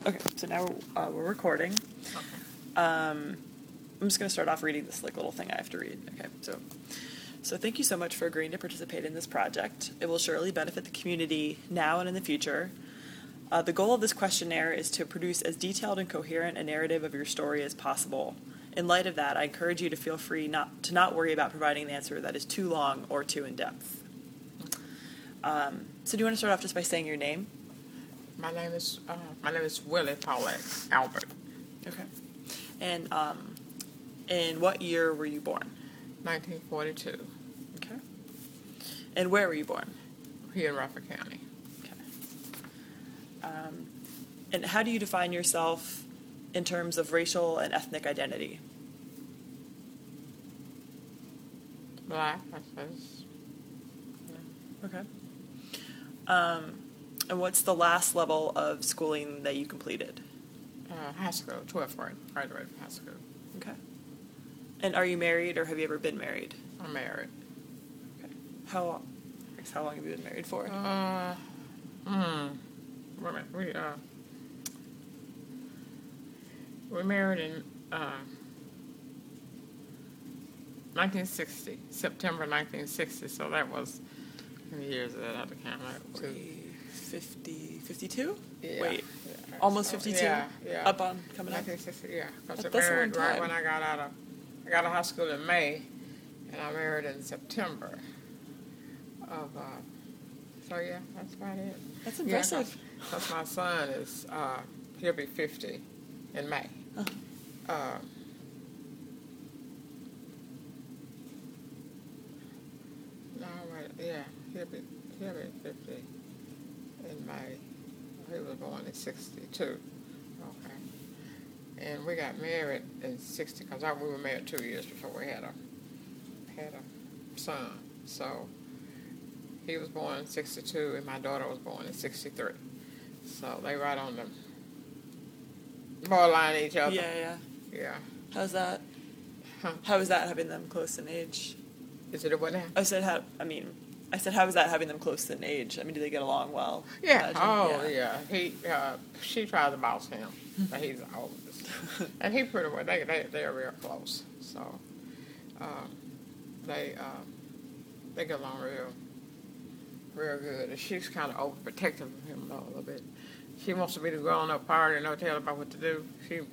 Okay, so now we're recording. Okay. I'm just going to start off reading this little thing I have to read. Okay, so thank you so much for agreeing to participate in this project. It will surely benefit the community now and in the future. The goal of this questionnaire is to produce as detailed and coherent a narrative of your story as possible. In light of that, I encourage you to feel free not worry about providing an answer that is too long or too in-depth. So do you want to start off just by saying your name? My name is Willie Paulette Albert. Okay. And in what year were you born? 1942. Okay. And where were you born? Here in Rutherford County. Okay. And how do you define yourself in terms of racial and ethnic identity? Black, I suppose. Okay. And what's the last level of schooling that you completed? High school, 12th grade, graduated from high school. Okay. And are you married or have you ever been married? I'm married. Okay. How long have you been married for? Wait a minute. We married in 1960, September 1960, so that was, how many years of that I have to count? 52? Yeah. Wait, Yeah. almost So, 52? Yeah. Up on, coming up? 1960, yeah. Because I That's a long married right time. when I got out of high school in May, and I married in September of, so yeah, that's about it. That's impressive. Because my son is, he'll be 50 in May. Oh. No, wait, yeah, he'll be 50 in May. He was born in 62. Okay. And we got married in 60, because we were married 2 years before we had a son. So he was born in 62, and my daughter was born in 63. So they right on the borderline of each other. Yeah. Yeah. How's that? Huh. How is that having them close in age? Is it a what now? I said, how is that having them close in age? I mean, do they get along well? Yeah. Imagine? Oh, yeah. She tries to boss him, but he's the oldest, and he pretty well. They're real close. So, they get along real good. And she's kind of overprotective of him though, a little bit. She wants to be the grown-up part and don't tell her about what to do.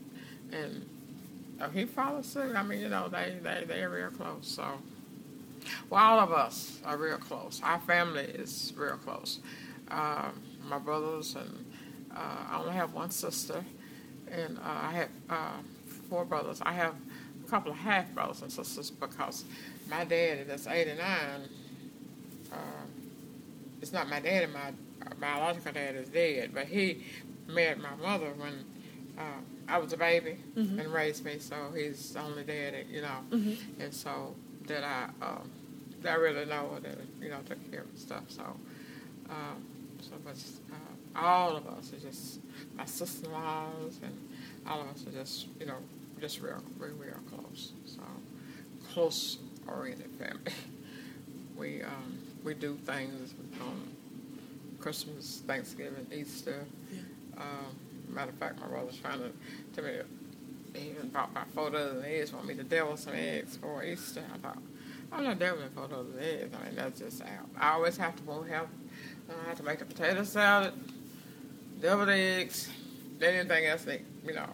He follows suit. I mean, they're real close. So. Well, all of us are real close. Our family is real close. My brothers and I only have one sister, and I have 4 brothers. I have a couple of half brothers and sisters because my daddy, that's 89, it's not my daddy. My biological dad is dead, but he married my mother when I was a baby and raised me. So he's the only daddy, and so. That I really know that took care of stuff. So, all of us are just my sister-in-laws, and all of us are just real close. So, close-oriented family. We do things on Christmas, Thanksgiving, Easter. Yeah. Matter of fact, my brother's trying to tell me. He even bought my 4 dozen eggs, want me to devil some eggs for Easter. I thought, I'm not deviling 4 dozen eggs. I mean, that's just out. I always have to make a potato salad, deviled eggs, anything else but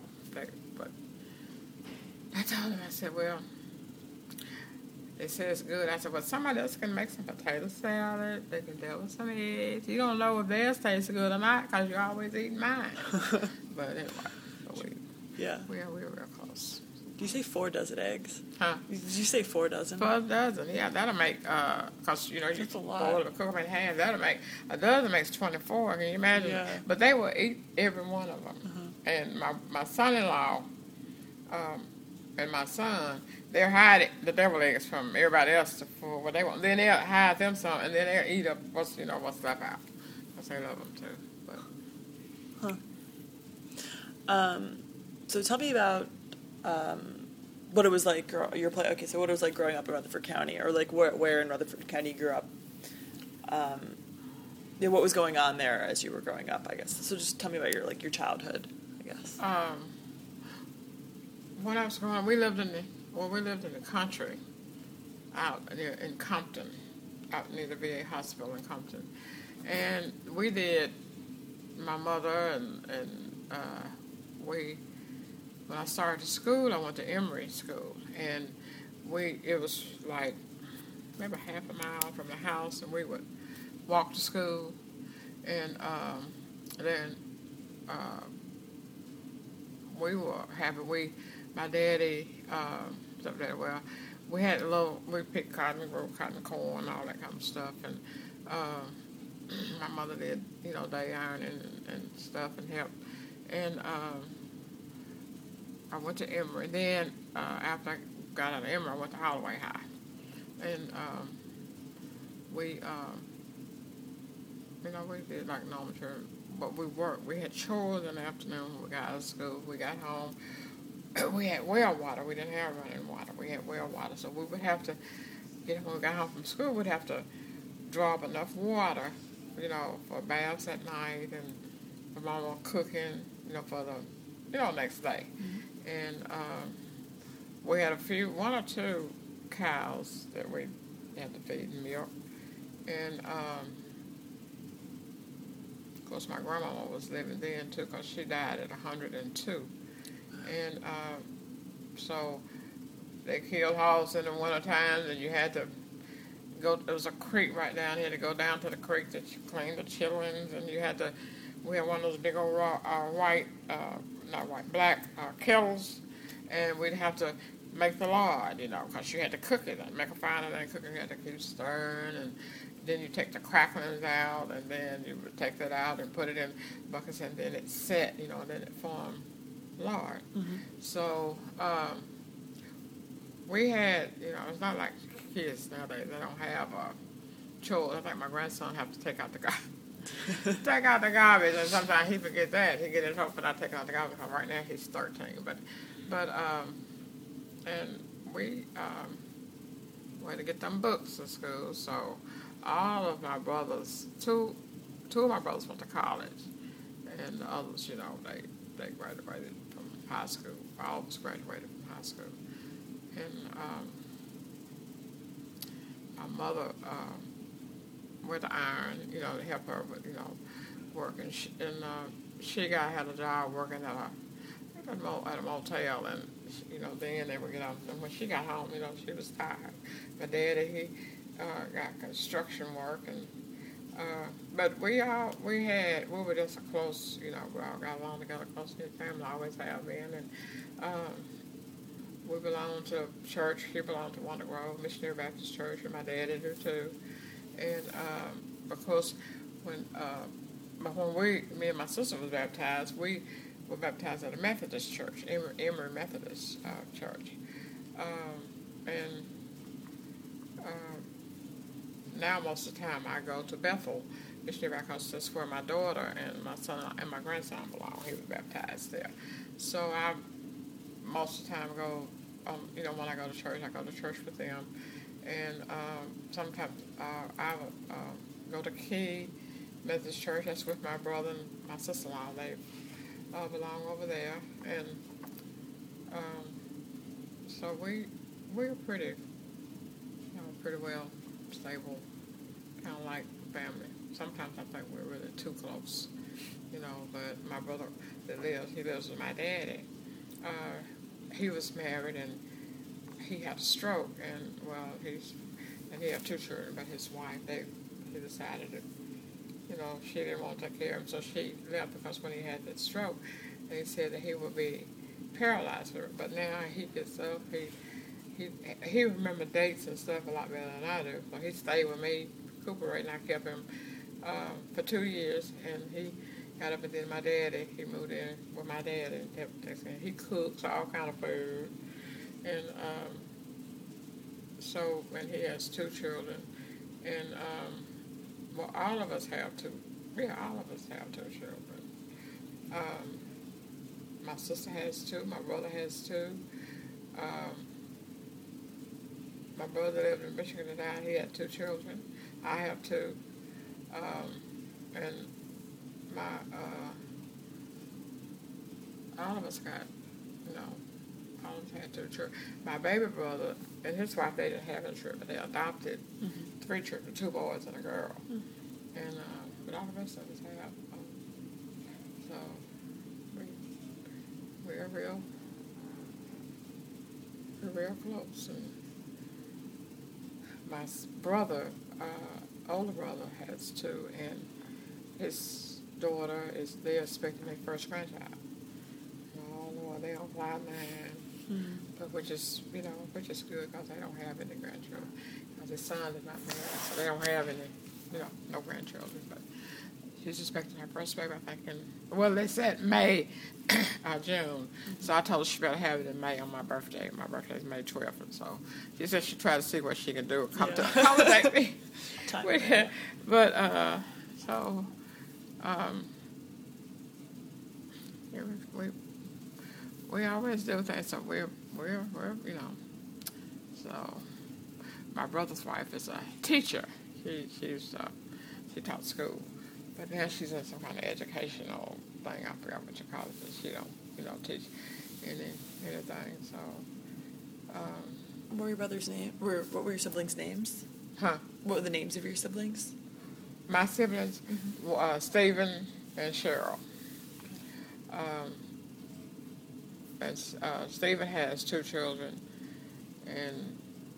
I told him, I said, well, they said it's good. I said, well, somebody else can make some potato salad. They can devil some eggs. You don't know if theirs tastes good or not because you're always eating mine. But anyway, Yeah. We're real close. Do you say 4 dozen eggs? Huh? Did you say 4 dozen? 4 dozen, yeah. That'll make, because, you That's a lot. boil it, cook them in half. That'll make, a dozen makes 24. Can you imagine? Yeah. But they will eat every one of them. And my son-in-law and my son, they're hiding the devil eggs from everybody else for what they want. Then they'll hide them some, and then they'll eat up what's left out. Because they love them, too. But. So tell me about what it was like. So what it was like growing up in Rutherford County, or like where in Rutherford County you grew up. What was going on there as you were growing up, I guess. So just tell me about your childhood. guess. When I was growing up, we lived in the country, out near in Compton, out near the VA hospital in Compton, and we did. My mother and we. When I started school, I went to Emory School, and it was like maybe half a mile from the house, and we would walk to school, and then we were happy. My daddy, we had we picked cotton, grew cotton, corn, all that kind of stuff, and my mother did, day ironing and stuff and helped, and I went to Emory. Then after I got out of Emory, I went to Holloway High, and we did like normal church, but we worked. We had chores in the afternoon when we got out of school. We got home. We had well water. We didn't have running water. We had well water, so we would have to, when we got home from school, we'd have to draw up enough water, for baths at night and for Mama cooking, for the, next day. Mm-hmm. And we had one or two cows that we had to feed and milk. And, of course, my grandmama was living then, too, because she died at 102. And so they killed hogs in the winter time, and you had to go. There was a creek right down here to go down to the creek to clean the chitlins, and you had to. We had one of those big old black kettles, and we'd have to make the lard, because you had to cook it and make a final and cook it. You had to keep stirring, and then you take the cracklings out, and then you would take that out and put it in buckets, and then it set, and then it formed lard. Mm-hmm. So we had, it's not like kids nowadays. They don't have chores. I think my grandson have to take out the garbage, and sometimes he forgets that. He get in trouble for not taking out the garbage. Because right now he's 13, but and we had to get them books in school. So all of my brothers, two of my brothers went to college, and the others, they graduated from high school. All of us graduated from high school. And my mother went to iron, to help her with, work. And she had a job working at a motel. And, then they would get off. And when she got home, she was tired. My daddy, he got construction work. And but we were just a close, we all got along together, close knit family, always have been, and we belonged to a church. He belonged to Wonder Grove Missionary Baptist Church, and my daddy did too. And because when me and my sister was baptized, we were baptized at a Methodist church, Emory Methodist church, and now most of the time I go to Bethel Missionary because that's where my daughter and my son and my grandson belong. He was baptized there. So I most of the time go, when I go to church with them. And sometimes I would go to Key Methodist Church. That's with my brother and my sister-in-law. They belong over there. And so we're pretty well stable, kind of like family. Sometimes I think we're really too close, but my brother he lives with my daddy. He was married and he had a stroke, and he had 2 children, but his wife, he decided that, she didn't want to take care of him, so she left because when he had that stroke, they said that he would be paralyzed. But now he gets up, he remembers dates and stuff a lot better than I do. So he stayed with me, recuperating. I kept him for 2 years, and he got up, and then my daddy, he moved in with my dad, and he cooks all kind of food. And so when he has 2 children, and all of us have 2. Yeah, all of us have 2 children. My sister has 2. My brother has 2. My brother lived in Michigan and died. He had 2 children. I have 2. And all of us got, you know, all of us had two children. My baby brother and his wife, they didn't have any children, but they adopted three children, two boys and a girl. And but all the rest of us have. So we're real close. And my brother, older brother, has two, and his daughter they're expecting their first grandchild. Oh Lord, they don't fly nine, but which is good because they don't have any grandchildren. Because his son is not married, so they don't have any, no grandchildren. But she's expecting her first baby, I think, they said May or June. So I told her she better have it in May on my birthday. My birthday is May 12th, and so she said she'd try to see what she can do to accommodate me. But we always do things. So we're So my brother's wife is a teacher. She taught school. But now she's in some kind of educational thing. I forgot what you call it, but she don't teach anything. So, what were your brother's name? What were your siblings' names? Huh? What were the names of your siblings? My siblings, Stephen and Cheryl. And Stephen has two children and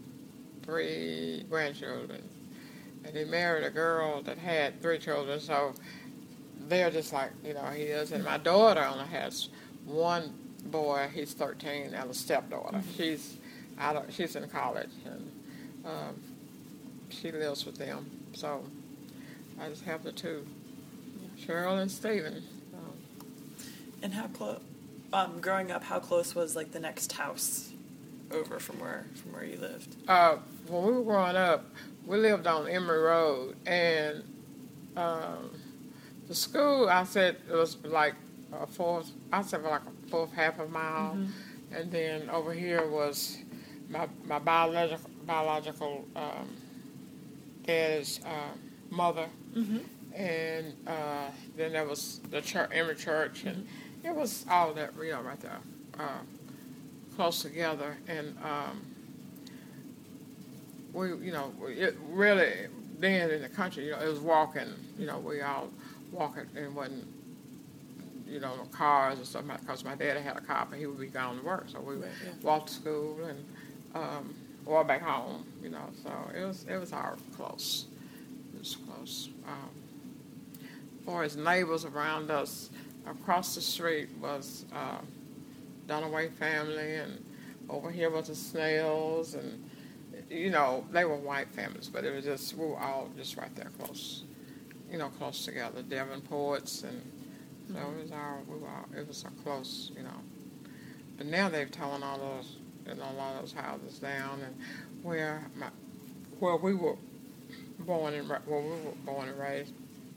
3 grandchildren. And he married a girl that had 3 children, so they're just like, he is. And my daughter only has one boy, he's 13, and a stepdaughter. She's in college, and she lives with them. So I just have the 2, Cheryl and Stephen. And how close, growing up, how close was like the next house over from where you lived? When we were growing up, we lived on Emory Road, and the school, I said it was like a fourth half of a mile, and then over here was my biological dad's mother, and then there was the church, Emory Church, and it was all that right there, close together, and it really, then in the country, it was walking, we all walking, and it wasn't, no cars and stuff, because my dad had a car, but he would be gone to work, so we walked to school and walked back home, so it was all close. It was close. As far as neighbors around us, across the street was Dunaway family, and over here was the Snells, and they were white families, but it was just, we were all just right there close, close together. Davenports, and so it was so close, But now they've torn all those, a lot of those houses down, and where we were born and raised.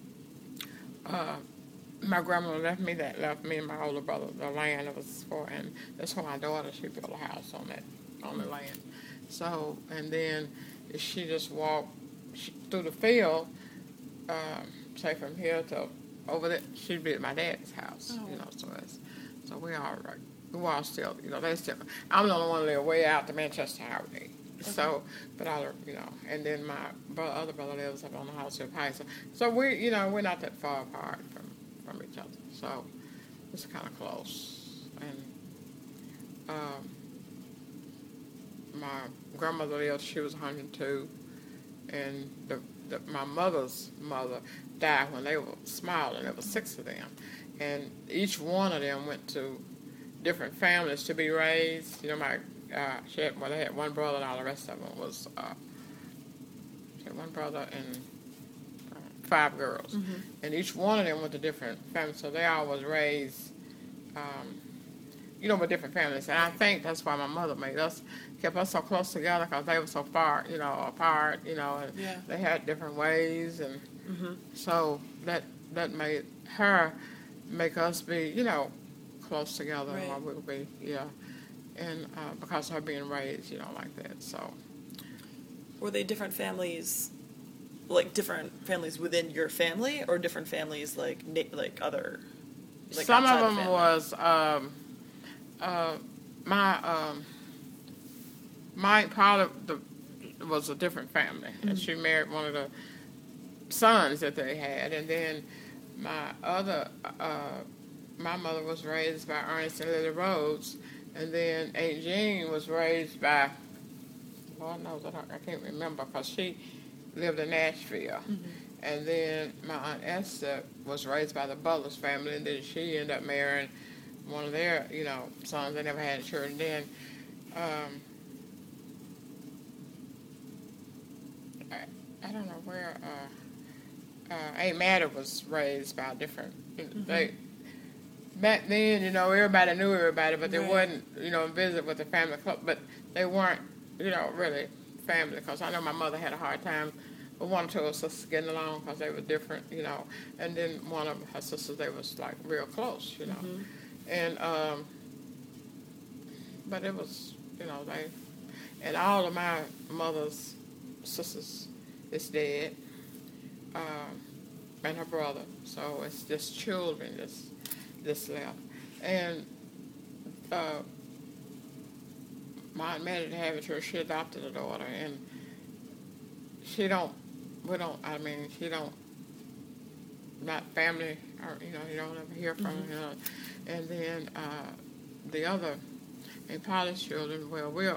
My grandmother left me and my older brother the land it was for, and that's why my daughter, she built a house on the land. So, and then she just walked through the field, say from here to over there, she'd be at my dad's house, so we all still, they still, I'm the only one that live way out to Manchester Highway. Okay. So, but and then my other brother lives up on the House of Heights. So we, we're not that far apart from each other. So it's kind of close. And my grandmother lived, she was 102, and my mother's mother died when they were small, and there were 6 of them, and each one of them went to different families to be raised. They had one brother, and all the rest of them was she had one brother and 5 girls, and each one of them went to different families, so they all was raised, with different families, and I think that's why my mother kept us so close together, because they were so far, apart, and they had different ways, and so that made her make us be, close together, right. While we would be, and because of her being raised, like that, so. Were they different families, like different families within your family, or different families like other Like some of outside them family? was my father was a different family, and she married one of the sons that they had, and then my mother was raised by Ernest and Lily Rhodes, and then Aunt Jean was raised by, Lord knows, I can't remember, because she lived in Nashville. And then my Aunt Esther was raised by the Butlers family, and then she ended up marrying one of their, sons. They never had children. Then I don't know where Aunt Matter was raised by different. They back then, everybody knew everybody, but they wasn't, visit with the family club. But they weren't, really family. Because I know my mother had a hard time with one or two of her sisters getting along because they were different, And then one of her sisters, they was like real close, And but it was, they, and all of my mother's sisters is dead, and her brother. So it's just children that's left. And my aunt Mary didn't have it, she adopted a daughter, and she don't, not family, or, you don't ever hear from her. And then the other, and Polly's children, well, we're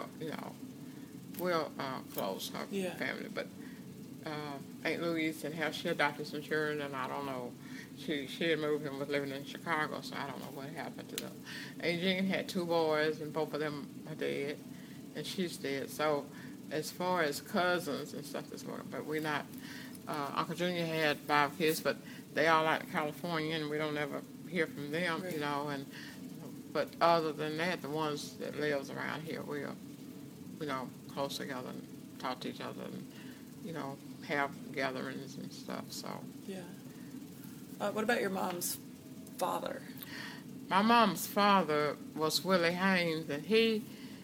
close, her family, but Aunt Louise and how she adopted some children, and I don't know. She had moved and was living in Chicago, so I don't know what happened to them. Aunt Jean had 2 boys, and both of them are dead, and she's dead. So as far as cousins and stuff, but we're not. Uncle Junior had 5 kids, but they all out in California, and we don't ever hear from them, And but other than that, the ones that lives around here, we're close together and talk to each other, and have gatherings and stuff. So yeah. What about your mom's father? My mom's father was Willie Haynes, and he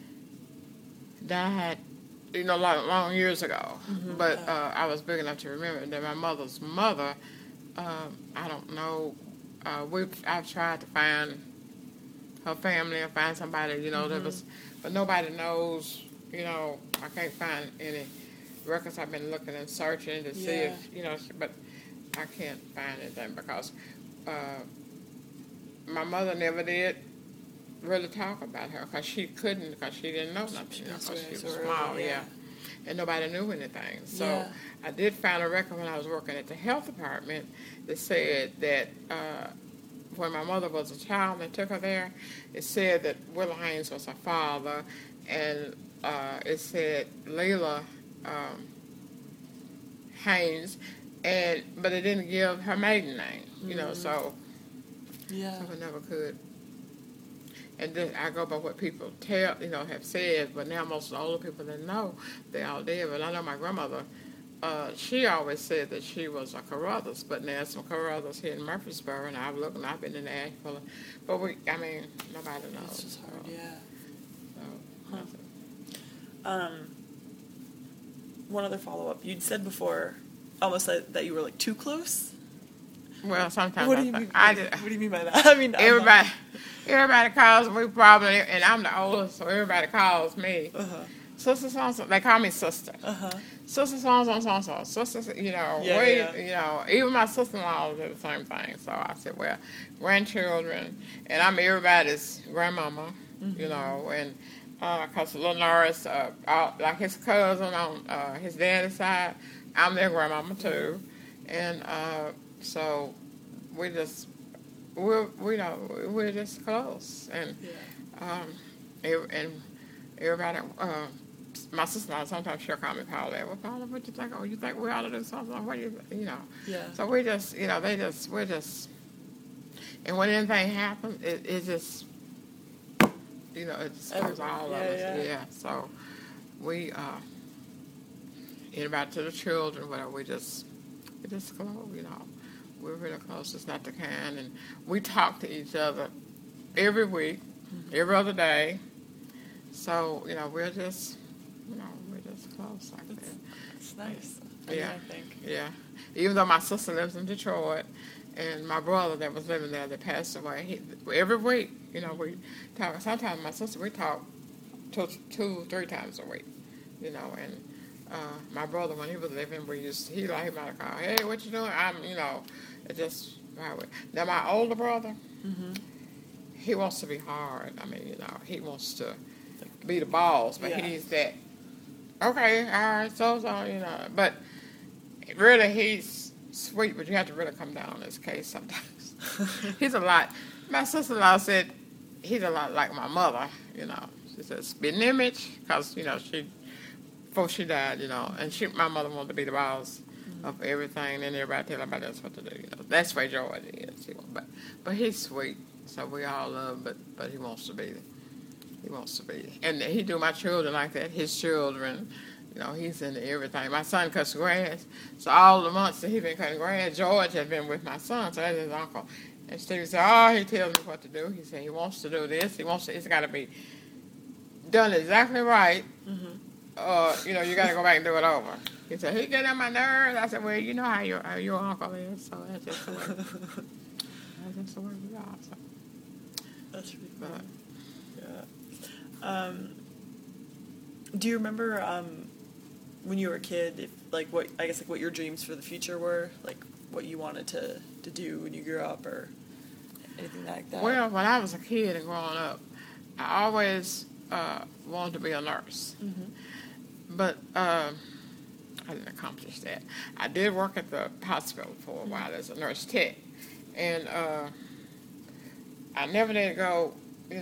died, long years ago. But I was big enough to remember. And then my mother's mother, I don't know. I've tried to find her family or find somebody, that was, but nobody knows. I can't find any records. I've been looking and searching to see if, but I can't find anything because my mother never did really talk about her because she couldn't, because she didn't know nothing, because she was small, and nobody knew anything. So I did find a record when I was working at the health department that said that when my mother was a child and they took her there, it said that Willie Haynes was her father, and it said Leila Haynes, but it didn't give her maiden name, so we never could. And then I go by what people tell, have said, but now most of the older people that know, they all dead. But I know my grandmother, she always said that she was a Carruthers, but now some Carruthers here in Murfreesboro, and I've looked and I've been in Asheville, but nobody knows. It's just hard, one other follow-up. You'd said before, almost that you were like too close. Well, sometimes What do you mean by that? I mean, everybody calls me probably, and I'm the oldest, so everybody calls me. Sister so-and-so. They call me sister. Sister so-and-so, sister, even my sister-in-law did the same thing. So I said, well, grandchildren, and I'm everybody's grandmama, and because Little Norris, like his cousin on his daddy's side, I'm their grandmama too, and so we're just close, and everybody. My sister-in-law, sometimes she'll call me Paula. Well, Paula, what you think? Oh, you think we ought to do something? What do you. So we just, we're just, and when anything happens, it just. It just comes all of us. Yeah. So we, anybody to the children, whatever, we're just close, We're really close. It's not the kind. And we talk to each other every week, every other day. So, we're just close like that. It's nice. I think. Yeah. Even though my sister lives in Detroit, And my brother that was living there that passed away, every week, we talk. Sometimes my sister, we talk 2, 3 times a week, and my brother, when he was living, he might have called, hey, what you doing? It just, now my older brother, he wants to be hard. I mean, he wants to be the boss, but he's that, okay, all right, so, but really he's sweet, but you have to really come down on his case sometimes. He's a lot, my sister-in-law said he's a lot like my mother, She said, spitting image, because, before she died, and my mother wanted to be the boss of everything, and everybody tell everybody else what to do, That's the way George is, but he's sweet, so we all love him, but he wants to be. He wants to be. And he do my children like that, his children, he's into everything. My son cuts grass, so all the months that he's been cutting grass, George has been with my son, so that's his uncle. And Steve said, he tells me what to do. He said he wants to do this, it's got to be done exactly right. You got to go back and do it over. He said, he getting on my nerves. I said, well, you know how your uncle is, so that's just the way. That's the way we are. So. That's really fun. Yeah. Do you remember when you were a kid, what your dreams for the future were, like what you wanted to do when you grew up, or anything like that? Well, when I was a kid and growing up, I always wanted to be a nurse. But I didn't accomplish that. I did work at the hospital for a while as a nurse tech, and I never did go,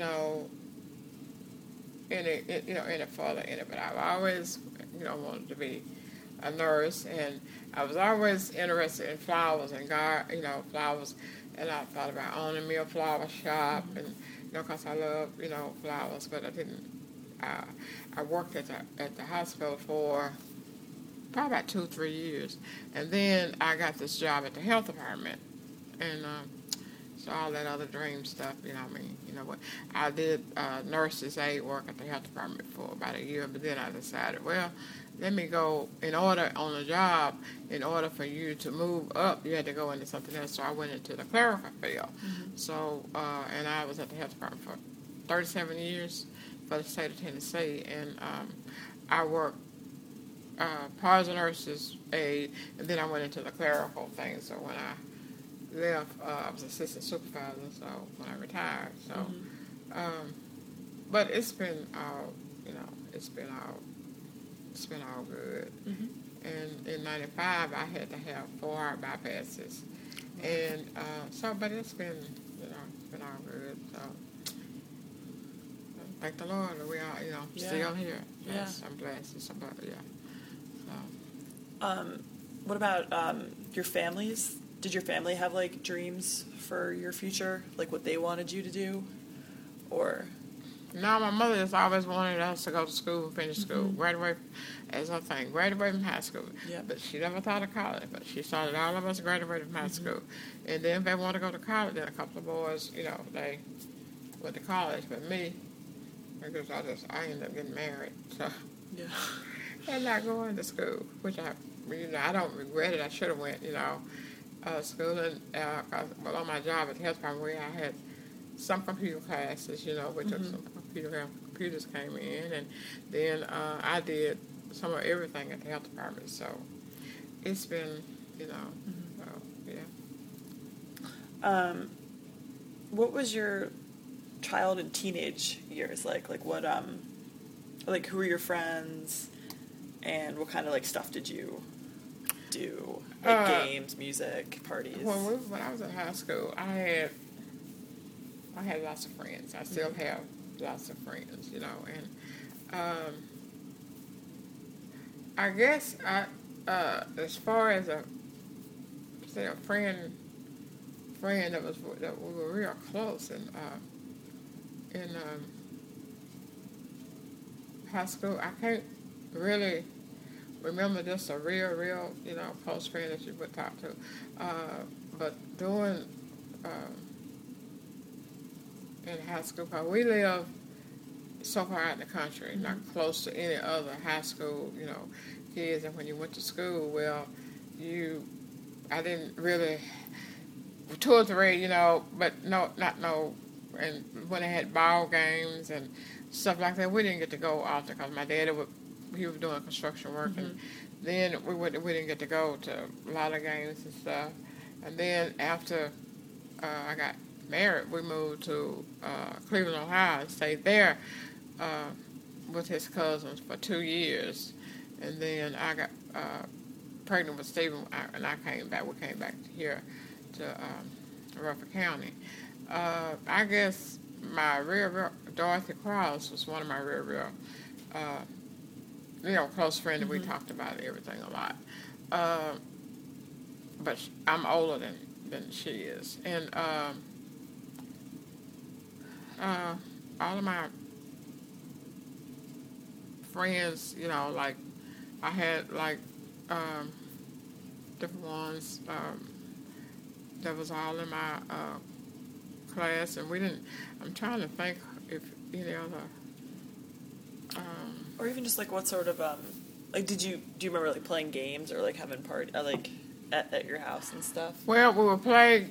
any further in it. But I've always, wanted to be a nurse, and I was always interested in flowers and flowers, and I thought about owning me a flower shop, and because I love, flowers, but I didn't. I worked at the hospital for probably about 2-3 years, and then I got this job at the health department, and so all that other dream stuff, what I did nurse's aide work at the health department for about a year, but then I decided, well, let me go on a job, in order for you to move up, you had to go into something else, so I went into the clerical field. So, and I was at the health department for 37 years. For the state of Tennessee, and I worked part as a nurse's aide, and then I went into the clerical thing. So when I left, I was assistant supervisor. So when I retired, but it's been all, it's been all good. And in '95, I had to have 4 heart bypasses, and but it's been, it's been all good. So. Thank the Lord that we are, still here. Yes, I'm blessed. It's about, So. What about your families? Did your family have dreams for your future, like what they wanted you to do, or? No, my mother just always wanted us to go to school and finish school, graduate, as her thing, graduate from high school. Yeah. But she never thought of college. But she started all of us graduated from high school, and then if they want to go to college, then a couple of boys, they went to college. But me. Because I ended up getting married, so and not going to school, which I don't regret it. I should have went, school, and but on my job at the health department, I had some computer classes, we took some computers came in, and then I did some of everything at the health department. So it's been, What was your child and teenage years like what who were your friends, and what kind of stuff did you do, games, music, parties? When I was in high school, I had lots of friends. I still have lots of friends, and I guess as far as a friend that we were real close, and in high school, I can't really remember just a real, close friend that you would talk to. But during in high school, because we live so far out in the country, not close to any other high school, kids. And when you went to school, well, I didn't really 2 or 3, you know, but not no. And when they had ball games and stuff like that, we didn't get to go often because my daddy he was doing construction work, and then we didn't get to go to a lot of games and stuff. And then after I got married, we moved to Cleveland, Ohio, and stayed there with his cousins for 2 years. And then I got pregnant with Stephen, and I came back. We came back here to Rutherford County. I guess my real Dorothy Krause was one of my real close friends, and we talked about everything a lot. But I'm older than she is, and all of my friends, you know, like I had like different ones that was all in my class, and we didn't. I'm trying to think if any other. Or even just like what sort of like do you remember like playing games or like having party like at your house and stuff? Well, we would play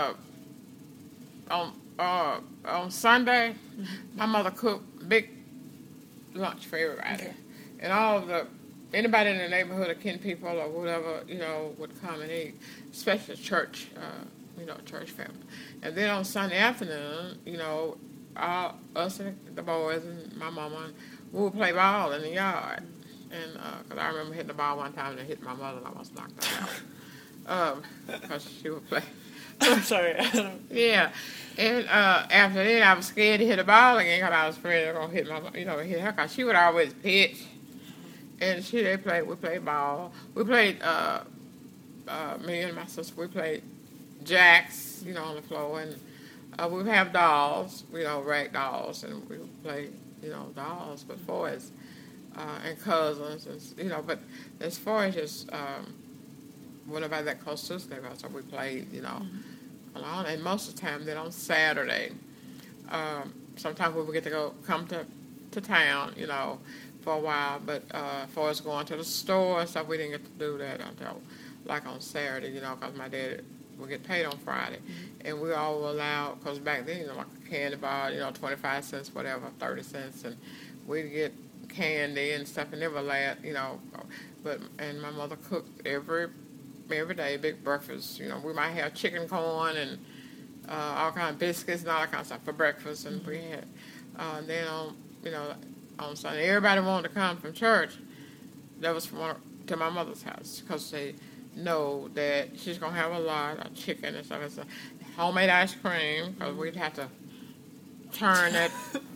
on Sunday. My mother cooked big lunch for everybody, and all of anybody in the neighborhood, or kin people or whatever, you know, would come and eat, especially church, church family. And then on Sunday afternoon, you know, us and the boys and my mama, we would play ball in the yard. And because I remember hitting the ball one time and it hit my mother, and I almost knocked her out. Because she would play. I'm sorry. Yeah. And after that, I was scared to hit the ball again because I was afraid they were going to hit her, because she would always pitch. And we played ball. We played, me and my sister, we played jacks, you know, on the floor. And we would have dolls, you know, rag dolls, and we would play, you know, dolls. But for as, and cousins, and, you know, but as far as just, nobody that close to us, so we played, you know, alone. And most of the time, then on Saturday, sometimes we would get to come to town, you know, for a while. But as far as going to the store and stuff, we didn't get to do that until like on Saturday, you know, because my dad would get paid on Friday. And we all were allowed, because back then, you know, like a candy bar, you know, 25 cents, whatever, 30 cents, and we'd get candy and stuff, and never allowed, you know. And my mother cooked every day, big breakfast. You know, we might have chicken, corn, and all kind of biscuits and all that kind of stuff for breakfast. And we had then on Sunday, everybody wanted to come from church. That was to my mother's house, because they know that she's gonna have a lot of chicken and stuff. It's homemade ice cream, because we'd have to turn that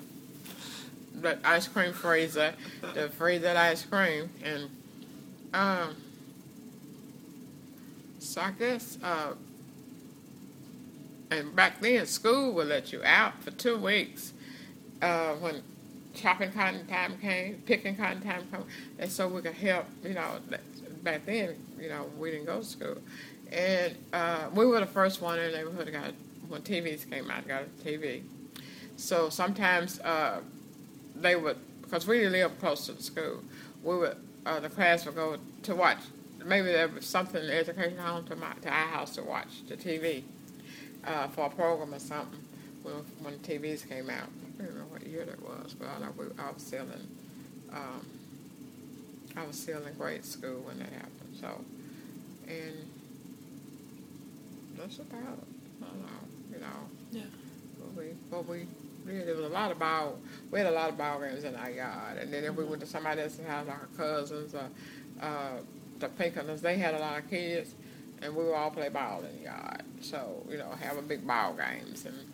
ice cream freezer to freeze that ice cream. And so I guess, and back then school would let you out for 2 weeks when chopping cotton time came, picking cotton time came, and so we could help, you know. Back then, you know, we didn't go to school. And we were the first one in the neighborhood that got, when TVs came out, got a TV. So sometimes they would, because we didn't live close to the school, we would, the class would go to watch. Maybe there was something in the education home to our house to watch the TV for a program or something when TVs came out. I don't know what year that was, but I know I was still in grade school when that happened. So, and that's about it. I don't know, you know. Yeah. But we did. There was a lot of ball. We had a lot of ball games in our yard, and then if we went to somebody else's house, like our cousins or the Pinkertons, they had a lot of kids, and we would all play ball in the yard. So, you know, have a big ball games, and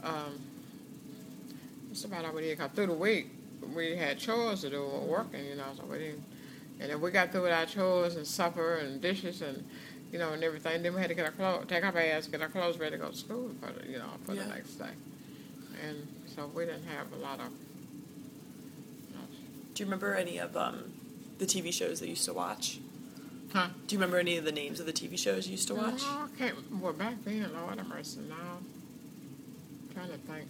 that's about all we did. Cause through the week we had chores to do, we were working, you know, so we didn't. And then we got through with our chores and supper and dishes and, you know, and everything. Then we had to get our clothes, take our baths, get our clothes ready to go to school for the, the next day. And so we didn't have a lot of. Do you remember any of the TV shows that you used to watch? Huh? Do you remember any of the names of the TV shows you used to watch? No, I can't. Well, back then, Lord have mercy. No, I'm trying to think.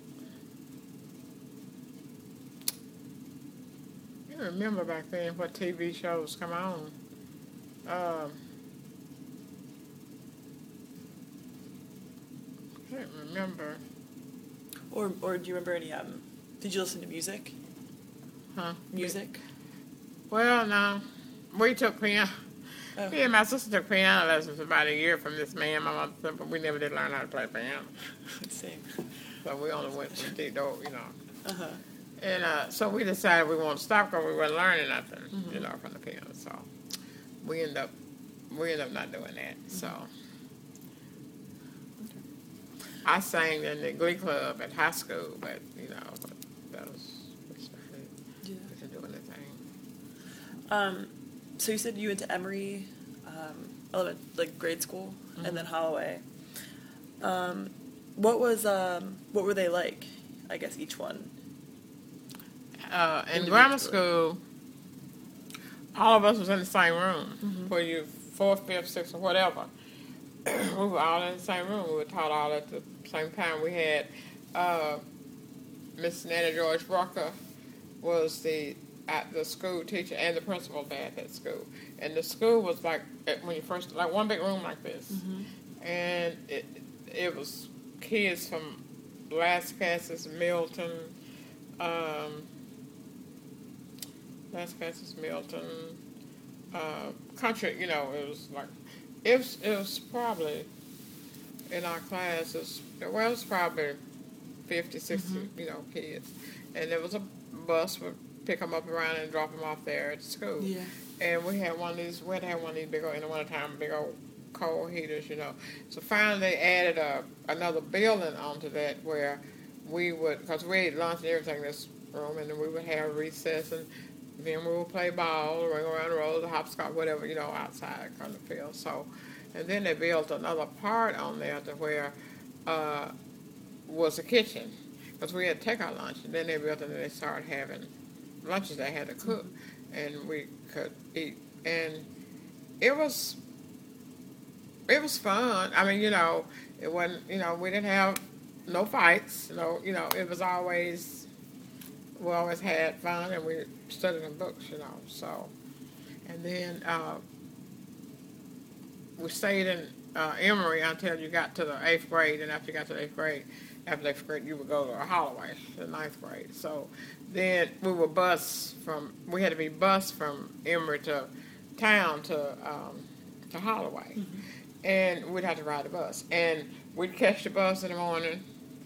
I remember back then what TV shows come on. can't remember. Or do you remember any, did you listen to music? Huh? Music? Well, no. We took piano. Oh. Me and my sister took piano lessons for about a year from this man. My mother said, but we never did learn how to play piano. Same. So we only went to the door, you know. Uh-huh. And so we decided we wanted to stop because we weren't learning nothing, you know, from the piano. So we ended up not doing that. So I sang in the glee club at high school, but you know, that was basically we didn't do anything. So you said you went to Emory, grade school, and then Holloway. What were they like? I guess each one. In grammar school, all of us was in the same room. For you 4th, 5th, 6th, or whatever. We were all in the same room. We were taught all at the same time. We had Miss Nana George Rucker was the school teacher and the principal at that school. And the school was like when you first like one big room like this, and it was kids from Lascassas, Milton, country. You know, it was like it was probably in our classes. It was probably 50, 60, you know, kids, and there was a bus would pick them up around and drop them off there at school. Yeah. And we had one of these big old, in the wintertime, big old coal heaters, you know. So finally they added another building onto that where we would, because we ate lunch and everything in this room, and then we would have recess, and then we would play ball, ring around the road, hopscotch, whatever, you know, outside on the field. So, and then they built another part on there to where was a kitchen, because we had to take our lunch, and then they built it, and they started having lunches they had to cook, and we could eat, and it was fun. I mean, you know, it wasn't, you know, we didn't have no fights, you know, it was always, we always had fun, and we studied in books, you know, so, and then we stayed in Emory until you got to the 8th grade, and after you got to the 8th grade, you would go to Holloway, the 9th grade. So then we had to be bused from Emory to town to Holloway. And we'd have to ride the bus. And we'd catch the bus in the morning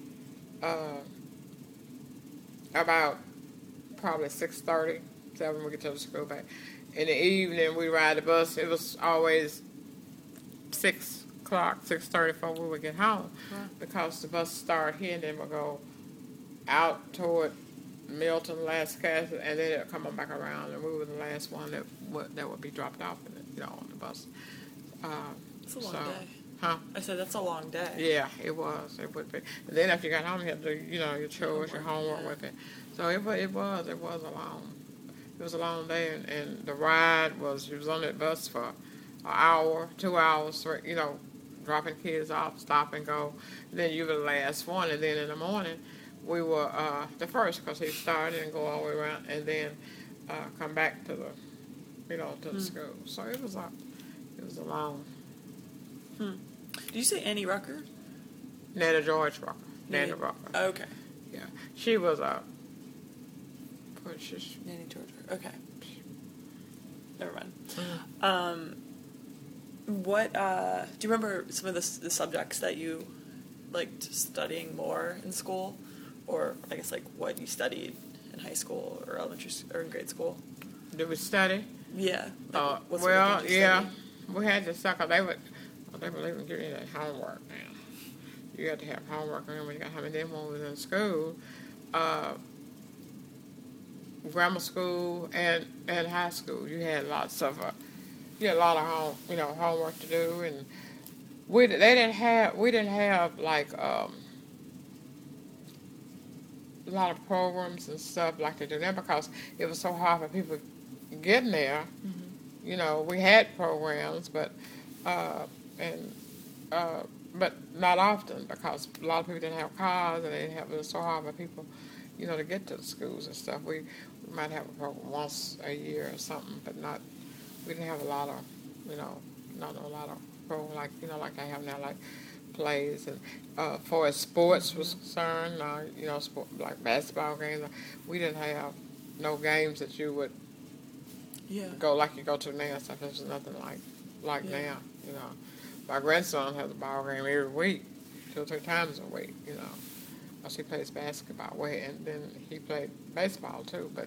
about probably 6:30, 7 we get to the school back. In the evening, we'd ride the bus. It was always 6 o'clock, 6:30 before we would get home. Wow. Because the bus started here and then would go out toward Milton, Lascassas, and then it'd come on back around, and we were the last one that would be dropped off in it, you know, on the bus. It's a long day. Huh? I said that's a long day. Yeah, it was. It would be. And then after you got home, you had to do, you know, your chores, your homework with it. So it was a long day, and the ride was, you was on that bus for an hour, 2 hours, you know, dropping kids off, stop and go. And then you were the last one, and then in the morning, we were the first, because he started and go all the way around, and then come back to the, you know, to the school. So it was a long. Did you say Annie Rucker? Nana George Rucker. Nana Rucker. Okay. Yeah, she was a. Nanny George. Okay. Never mind. What do you remember some of the subjects that you liked studying more in school, or I guess like what you studied in high school or elementary or in grade school? Did we study? Yeah. Well, yeah, we had to suck. They would even give you that homework now. You had to have homework when you got home, and then when we was in school, grammar school and high school, you had lots of homework to do, and we didn't have like a lot of programs and stuff like they do now, because it was so hard for people getting there. You know, we had programs, but not often, because a lot of people didn't have cars, and it was so hard for people, you know, to get to the schools and stuff. We might have a program once a year or something, but we didn't have a lot of, you know, not a lot of programs like, you know, like I have now. Like plays. And for as sports was concerned, sport, like basketball games, we didn't have no games that you would go like you go to now. Stuff. There's nothing like now. My grandson has a ball game every week, 2 or 3 times a week. Because he plays basketball, and then he played baseball too. But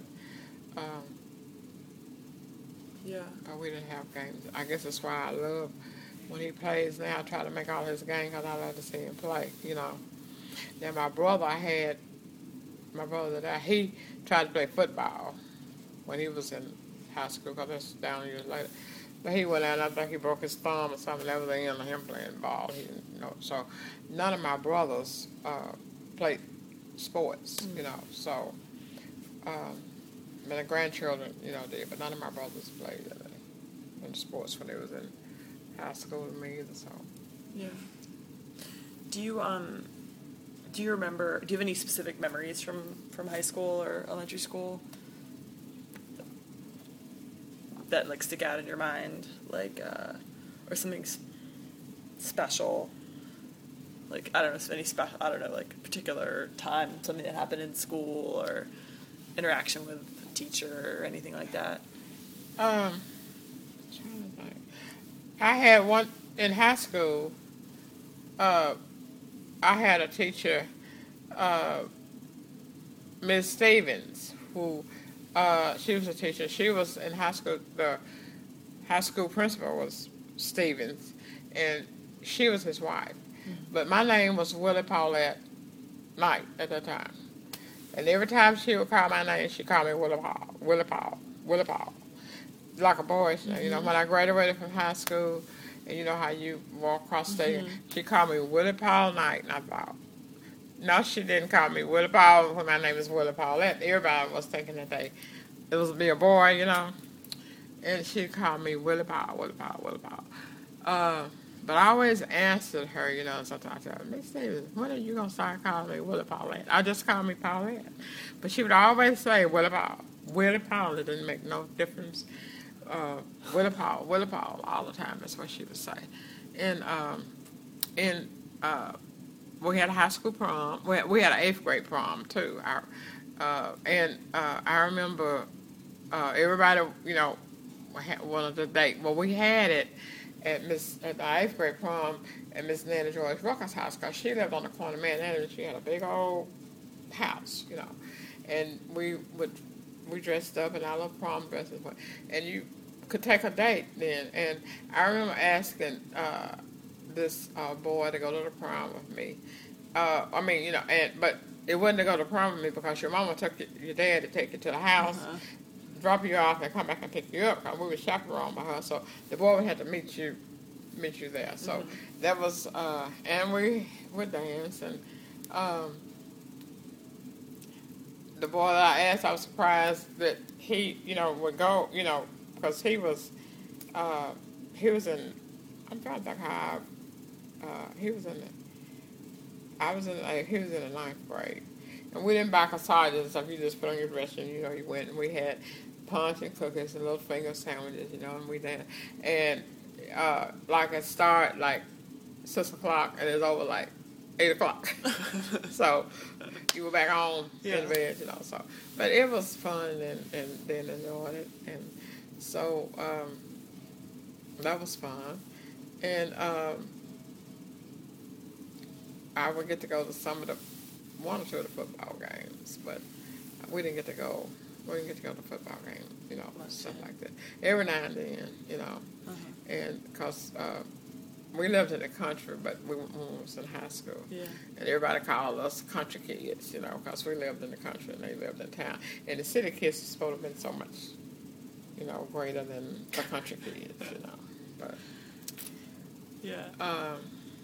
but we didn't have games. I guess that's why I love when he plays now. I try to make all his games because I love to see him play. Then my brother that he tried to play football when he was in high school, because that's down years later. But he went out, and I think he broke his thumb or something. That was the end of him playing ball. So none of my brothers played sports, So, my grandchildren, did, but none of my brothers played in sports when they was in high school with me either. So, yeah. Do you remember? Do you have any specific memories from high school or elementary school that like stick out in your mind, like or something special? Like I don't know, any special. I don't know, like a particular time, something that happened in school or interaction with a teacher or anything like that. I'm trying to think. I had one in high school. I had a teacher, Ms. Stevens, who she was a teacher. She was in high school. The high school principal was Stevens, and she was his wife. But my name was Willie Paulette Knight at that time. And every time she would call my name, she called me Willie Paul. Like a boy, when I graduated from high school, and you know how you walk across the stage, she called me Willie Paul Knight, and I thought, no, she didn't call me Willie Paul when my name is Willie Paulette. Everybody was thinking that it was be a boy, And she called me Willie Paul. But I always answered her, sometimes I tell her, Miss Stevens, when are you going to start calling me Willie Paulette? I just call me Paulette. But she would always say Willie Paul. Willie Paul, it didn't make no difference. Willie Paul, all the time, that's what she would say. And we had a high school prom. We had an 8th grade prom, too. I remember everybody, wanted to date. Well, we had it at the 8th grade prom at Miss Nana Joyce Rucker's house, because she lived on the corner of Manhattan, and she had a big old house, And we dressed up in our little prom dresses, and you could take a date then. And I remember asking this boy to go to the prom with me. But it wasn't to go to prom with me because your mama took your dad to take you to the house, drop you off, and come back and pick you up, because we were chaperoned by her. So the boy would have to meet you there. So that was, and we would dance. And the boy that I asked, I was surprised that he, would go, because he was in, I'm trying to think how he was in the 9th grade. And we didn't buy cassages and stuff. You just put on your dress and, you went, and we had punch and cookies and little finger sandwiches, and we danced. And, it started, 6 o'clock, and it's over, 8 o'clock. So you were back home in bed, so. But it was fun, and then enjoyed it. And so that was fun. And I would get to go to one or two of the football games, but we didn't get to go. We didn't get to go to football games, stuff like that. Every now and then, and because we lived in the country, but we was in high school. Yeah. And everybody called us country kids, because we lived in the country and they lived in town. And the city kids was supposed to have been so much, greater than the country kids, But yeah.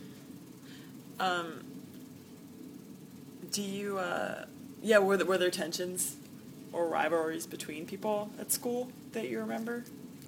Do you? Were there tensions or rivalries between people at school that you remember?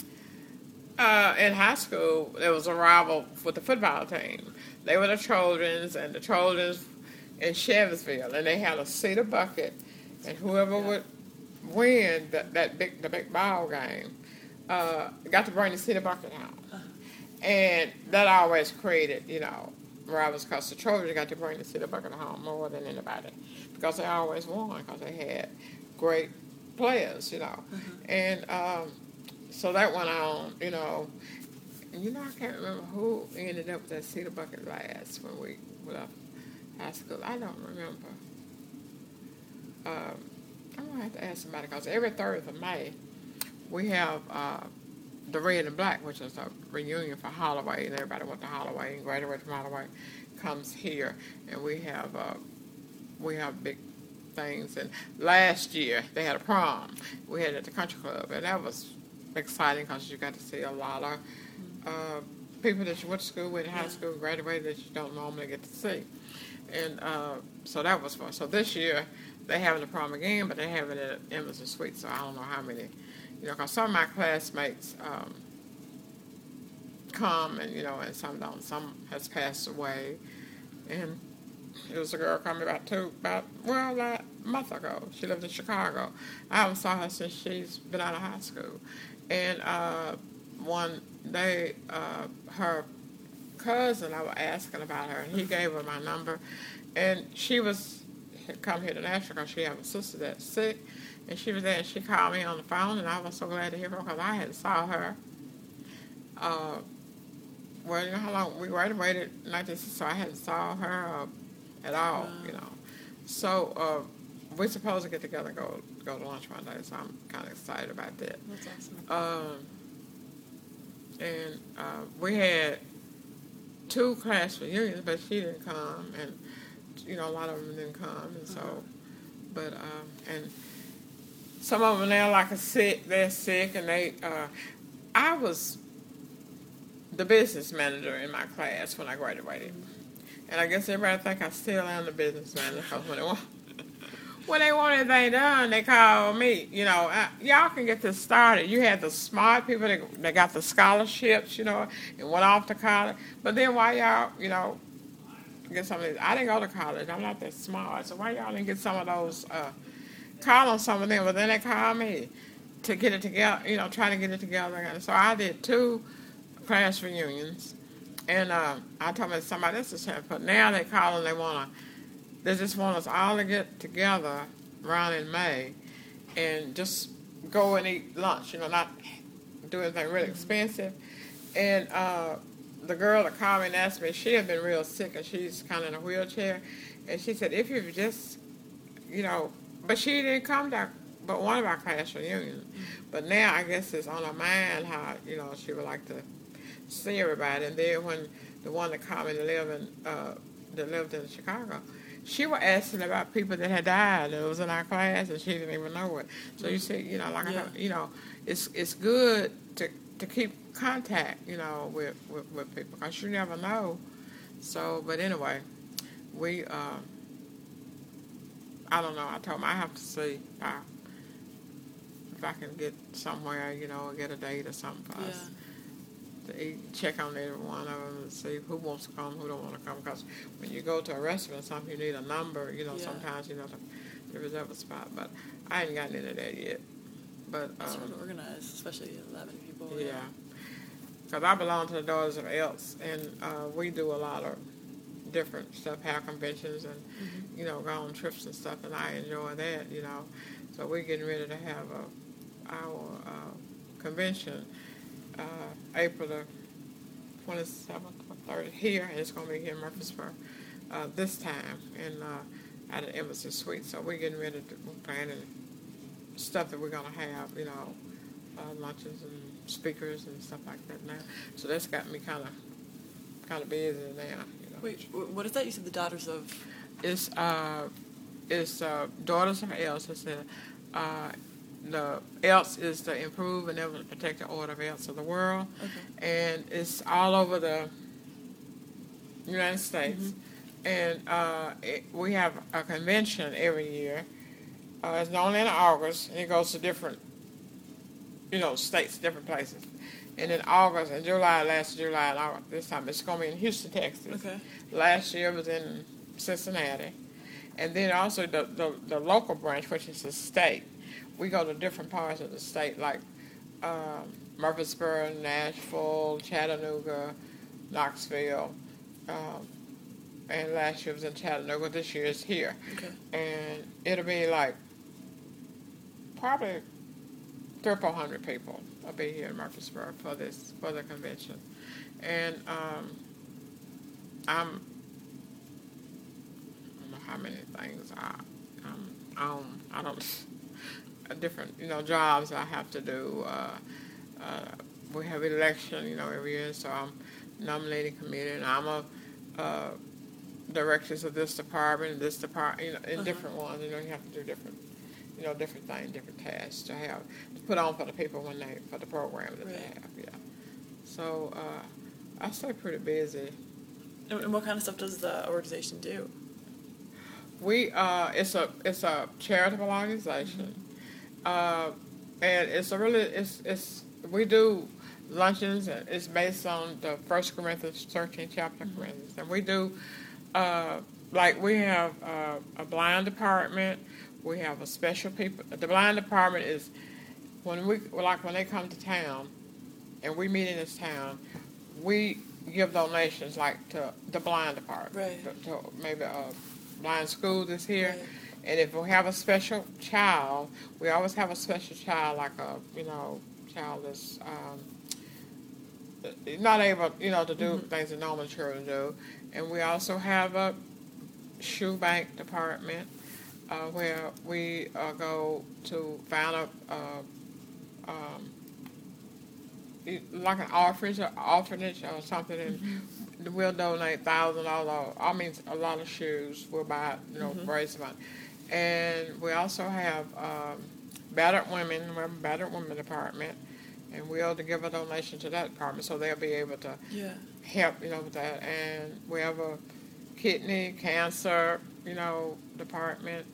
In high school, there was a rival with the football team. They were the Trojans, and the Trojans in Chevy'sville, and they had a cedar bucket, and whoever would win the big ball game got to bring the cedar bucket out. And that always created, rivals because the Trojans got to bring the City Bucket home more than anybody because they always won because they had great players, And so that went on, I can't remember who ended up with that Cedar Bucket last when we left high school. I don't remember. I'm going to have to ask somebody because every 3rd of May we have the Red and Black, which is a reunion for Holloway, and everybody went to Holloway and graduated from Holloway, comes here, and we have big things. And last year they had a prom. We had it at the country club, and that was exciting because you got to see a lot of people that you went to school with in high school, graduated, that you don't normally get to see. And so that was fun. So this year they're having the prom again, but they're having it at Emerson Suite, so I don't know how many, because some of my classmates come and, and some don't. Some has passed away. And it was a girl coming about a month ago. She lived in Chicago. I haven't saw her since she's been out of high school. And one day, her cousin, I was asking about her, and he gave her my number. And she had come here to Nashville because she had a sister that's sick. And she was there, and she called me on the phone, and I was so glad to hear her because I hadn't saw her. How long we graduated in 1960, so I hadn't saw her at all, So we're supposed to get together and go to lunch one day, so I'm kind of excited about that. That's awesome. And we had 2 class reunions, but she didn't come, and a lot of them didn't come, and so, but and some of them now they're sick, and I was the business manager in my class when I graduated. And I guess everybody think I still am the business manager because when they want anything done, they call me. Y'all can get this started. You had the smart people that got the scholarships, and went off to college. But then why y'all, get some of these? I didn't go to college. I'm not that smart. So why y'all didn't get some of those? Call on some of them, but then they call me to get it together. Try to get it together. And so I did 2 class reunions. And I told them somebody else is having, but now they call and they just want us all to get together around in May and just go and eat lunch, not do anything really expensive. And the girl that called me and asked me, she had been real sick and she's kind of in a wheelchair. And she said, if you just, but she didn't come to but one of our class reunions. But now I guess it's on her mind how, she would like to see everybody. And then when the one that called me that lived in Chicago, she was asking about people that had died that was in our class, and she didn't even know it. So you see, it's good to keep contact, with people because you never know. So, but anyway, we I don't know. I told them I have to see if I can get somewhere, or get a date or something for us. To eat, check on every one of them and see who wants to come, who don't want to come. Because when you go to a restaurant or something, you need a number, sometimes, to reserve a spot. But I ain't gotten into that yet. But it's hard to organize, especially 11 people. Yeah. Because I belong to the Daughters of Elks, and we do a lot of different stuff, have conventions and, go on trips and stuff, and I enjoy that, So we're getting ready to have our convention April the 27th or 30th here, and it's going to be here in Murfreesboro this time at an Embassy Suite. So we're getting ready to planning stuff that we're going to have, lunches and speakers and stuff like that now. So that's got me kind of busy now. Wait, what is that? You said the Daughters of? It's Daughters of Elks. It's the Elks is the Improve and Never Protect the Order of Elks of the World. Okay. And it's all over the United States. And we have a convention every year. It's only in August, and it goes to different, states, different places. And in August and last July and August, this time it's going to be in Houston, Texas. Okay. Last year it was in Cincinnati. And then also the local branch, which is the state. We go to different parts of the state, like Murfreesboro, Nashville, Chattanooga, Knoxville, and last year was in Chattanooga. This year is here, Okay. and it'll be like probably 300 or 400 people will be here in Murfreesboro for the convention, and I don't know how many things I'm on. I don't different jobs I have to do. We have election every year, so I'm nominating committee, and I'm a directors of this department, in different ones. You have to do different things, different tasks to put on for the people for the program that they have. Yeah. So I stay pretty busy. And what kind of stuff does the organization do? It's a charitable organization, and we do luncheons. It's based on the 1 Corinthians 13 chapter of Corinthians, and we do we have a blind department. We have a special people. The blind department is when they come to town, and we meet in this town, we give donations to the blind department, right. to maybe a blind school that's here. Right. And if we have a special child, we always have a special child, like a child that's not able to do things that normal children do. And we also have a shoe bank department where we go to find like an orphanage or something, and we'll donate $1,000. A lot of shoes. We'll buy, raise money. And we also have battered women. We have a battered women department, and we'll give a donation to that department, so they'll be able to help, with that. And we have a kidney cancer, department.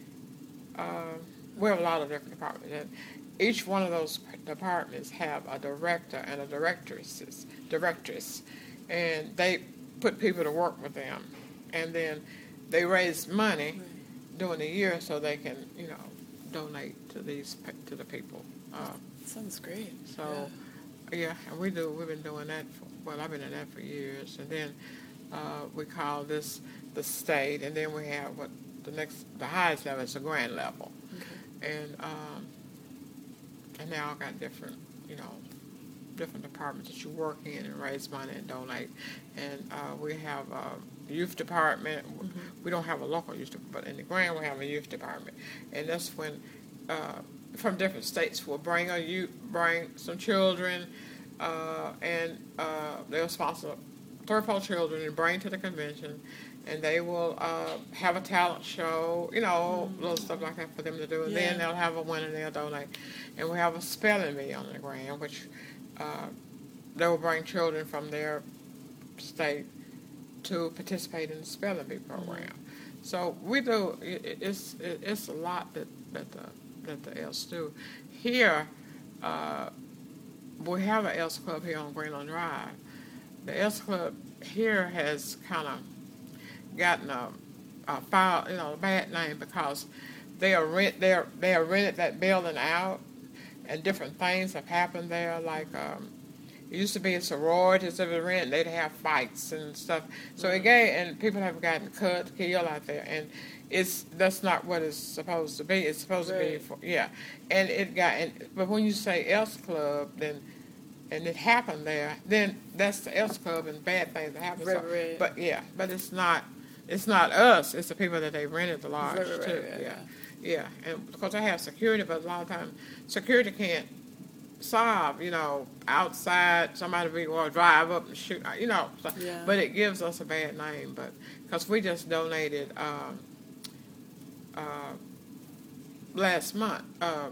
We have a lot of different departments. And each one of those departments have a director and a directress, and they put people to work with them, and then they raise money during the year so they can, donate to the people. Sounds great. So, yeah, and we've been doing that. I've been in that for years, and then we call this the state, and then we have the highest level is the grand level, and they all got different departments that you work in and raise money and donate. And we have a youth department. We don't have a local youth department, but in the Grand we have a youth department. And that's when from different states will bring some children, and they'll sponsor 3 or 4 children and bring to the convention. And they will have a talent show, little stuff like that for them to do. And then they'll have a winner and they'll donate. And we have a spelling bee on the Grand, which they will bring children from their state to participate in the spelling bee program. So we do. It's a lot that the ELS do. Here, we have an ELS club here on Greenland Drive. The ELS club here has kind of gotten a bad name because they have rented that building out, and different things have happened there. Like it used to be a sorority, so they rent, they'd have fights and stuff. So and people have gotten killed out there, and that's not what it's supposed to be. It's supposed to be but when you say ELS club, then. And it happened there, then that's the ELS club, and bad things that happen. Right. But it's not us. It's the people that they rented the lodge to. Yeah. And because they have security, but a lot of times security can't solve. Outside somebody will drive up and shoot. But it gives us a bad name. But because we just donated last month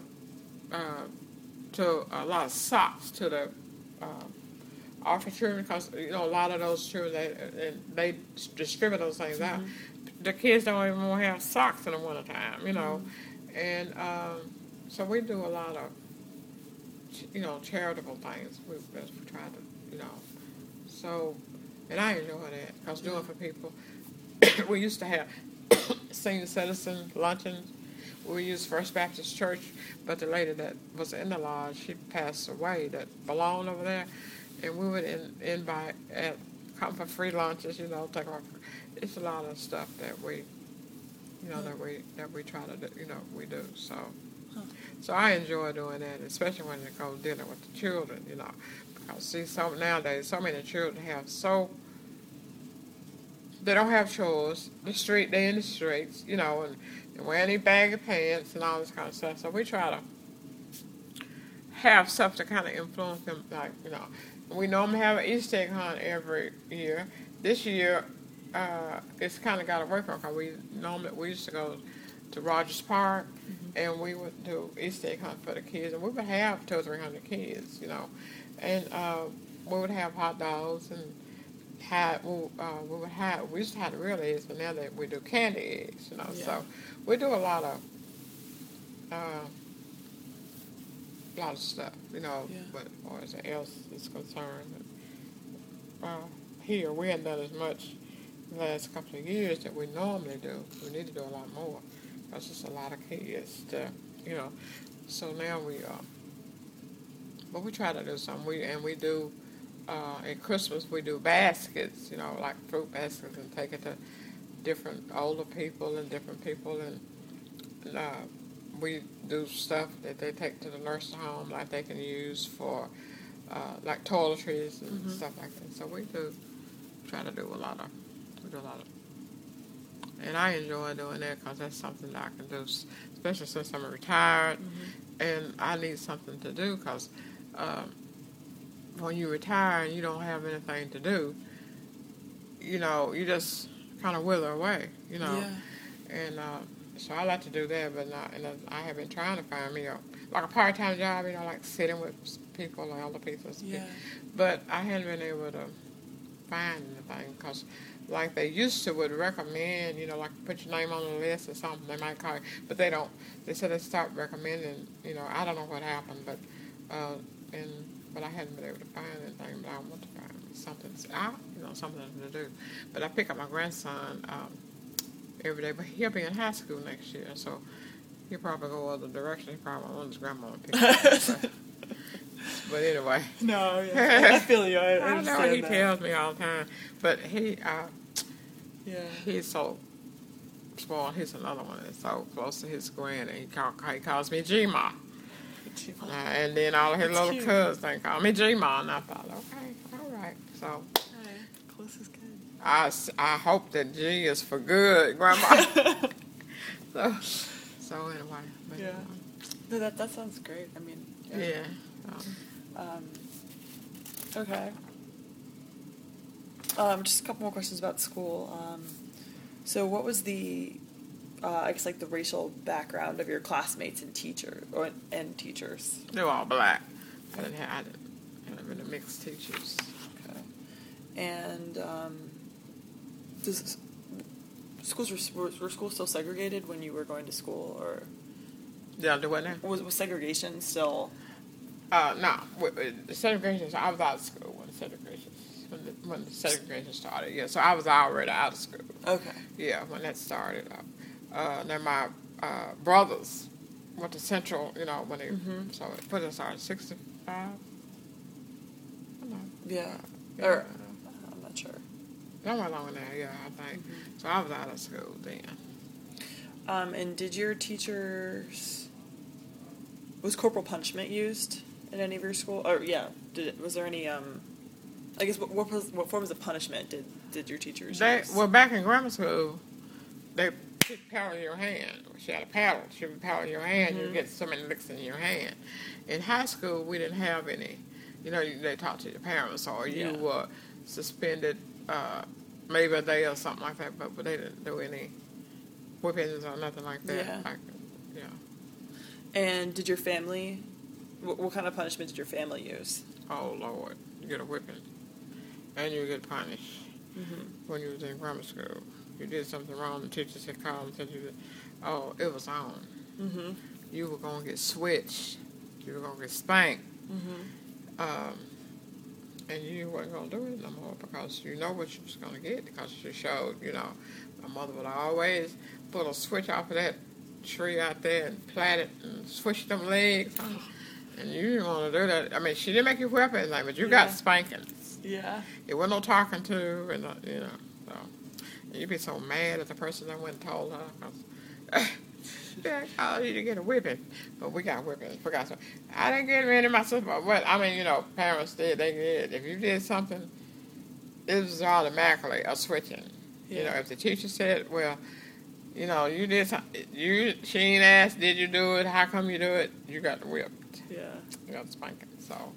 to a lot of socks to the orphan children, because a lot of those children they distribute those things out. The kids don't even want to have socks in the wintertime, and so we do a lot of charitable things. We try to so, and I enjoy that because doing for people. We used to have senior citizen luncheons. We used First Baptist Church, but the lady that was in the lodge, she passed away, that belonged over there, and we would invite, come for free lunches, take off, it's a lot of stuff that we, that we try to do, we do. So, so I enjoy doing that, especially when it goes dealing with the children, because see, nowadays so many children they don't have chores. They're in the streets, and wearing these baggy pants and all this kind of stuff. So we try to have stuff to kind of influence them, We normally have an Easter egg hunt every year. This year, it's kind of got to work on because we used to go to Rogers Park, and we would do Easter egg hunt for the kids, and we would have 200 or 300 kids, and we would have hot dogs and we used to have the real eggs, but now that we do candy eggs, Yeah. So we do a lot of stuff, but as far as else is concerned, here we haven't done as much in the last couple of years that we normally do. We need to do a lot more because there's a lot of kids so now but we try to do something. We do. At Christmas, we do baskets, like fruit baskets, and take it to different older people and different people, and we do stuff that they take to the nursing home, like they can use for, like toiletries and stuff like that. So we do try to do a lot of, and I enjoy doing that because that's something that I can do, especially since I'm retired, and I need something to do because. When you retire and you don't have anything to do, you just kind of wither away, Yeah. And so I like to do that, but I have been trying to find me a part-time job, like sitting with people and other people. Yeah. But I hadn't been able to find anything because, like they used to, would recommend, like put your name on the list or something. They might call you, but they don't. They said they stopped recommending. I don't know what happened, but But I hadn't been able to find anything, but I want to find something, something to do. But I pick up my grandson every day, but he'll be in high school next year, so he'll probably go other direction. He probably won't want his grandma to pick him up. But anyway. No, yeah. I feel you. I don't know what he tells me all the time, but he's so spoiled. He's another one that's so close to his granny. He calls me G-Ma. And then all of his little cousins they call me G-Ma, and I thought, okay, all right. So, close is good. I hope that G is for good, Grandma. so anyway. Yeah. No, that sounds great. I mean. Yeah. Okay. Just a couple more questions about school. So, what was the I guess like the racial background of your classmates and teachers? They were all black. I didn't have any mixed teachers. Okay. And were schools still segregated when you were going to school, or? Yeah, do what now? Was segregation still? No. Segregation. I was out of school when the segregation started. Yeah, so I was already out of school. Okay. Yeah, when that started. Then my brothers went to Central, when they, so it put us on 65. I don't know. Yeah. Or, I'm not sure. Somewhere along there, yeah, I think. So I was out of school then. And did your teachers, was corporal punishment used in any of your school? Or, yeah, was there any, I guess, what forms of punishment did your teachers use? Well, back in grammar school, they put paddle in your hand. She had a paddle. She would paddle in your hand. You get so many licks in your hand. In high school, we didn't have any. They talked to your parents, or you were suspended maybe a day or something like that. But they didn't do any whippings or nothing like that. Yeah. And did your family? What kind of punishment did your family use? Oh Lord, you get a whipping, and you get punished when you was in grammar school. You did something wrong, the teachers had called and said it was on. You were going to get switched. You were going to get spanked. And you weren't going to do it no more because you know what you was going to get because you showed, my mother would always pull a switch off of that tree out there and plait it and switch them legs. And you didn't want to do that. I mean, she didn't make you whip anything, but you got spankings. Yeah. It wasn't no talking to, and so. And you'd be so mad at the person that went and told her. 'Cause yeah, oh, you didn't get a whipping. But we got whipping. Forgot something. I didn't get any myself. But, I mean, parents did. They did. If you did something, it was automatically a switching. Yeah. If the teacher said, well, you did something. She ain't asked, did you do it? How come you do it? You got the whipped. Yeah. You got the spanking. So.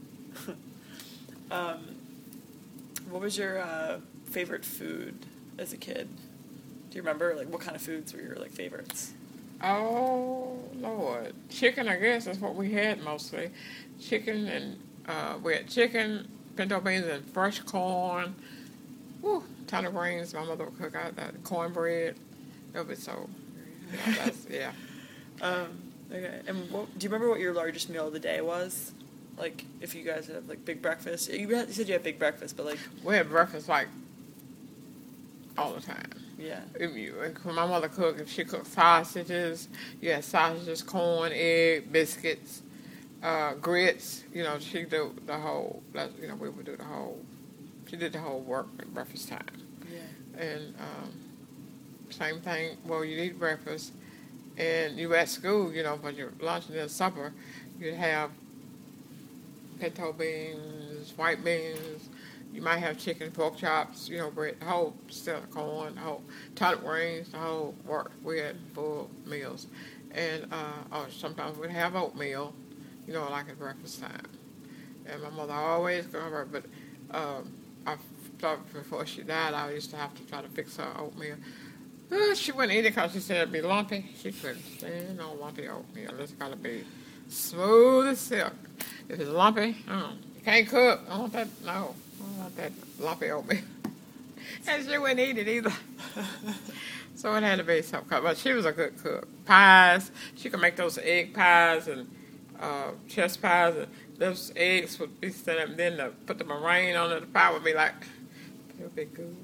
What was your favorite food as a kid? Do you remember, like, what kind of foods were your, like, favorites? Oh, Lord. Chicken, I guess, is what we had mostly. Chicken and, we had chicken, pinto beans, and fresh corn. Woo, ton of greens. My mother would cook out that cornbread. It would be so, yeah. Okay. And do you remember what your largest meal of the day was? Like, if you guys have, like, big breakfast. You said you had big breakfast, but, like... We had breakfast, like, all the time. Yeah. When my mother cooked, if she cooked sausages, you had sausages, corn, egg, biscuits, grits. She do the whole, we would do the whole, she did the whole work at breakfast time. Yeah. And same thing, well, you'd eat breakfast, and you at school, for your lunch and then supper, you'd have pinto beans, white beans. You might have chicken, pork chops, bread, the whole set of corn, the whole turnip greens, the whole work. We had full meals. And sometimes we'd have oatmeal, like at breakfast time. And my mother always got her, but I thought before she died, I used to have to try to fix her oatmeal. She wouldn't eat it because she said it'd be lumpy. She couldn't stand no lumpy oatmeal. It's got to be smooth as silk. If it's lumpy, you can't cook. I want that, no. I don't want that lumpy oatmeal. And she wouldn't eat it either. So it had to be some kind. But she was a good cook. Pies. She could make those egg pies and chest pies. And those eggs would be set up. And then put the meringue on it. The pie would be like, it would be good.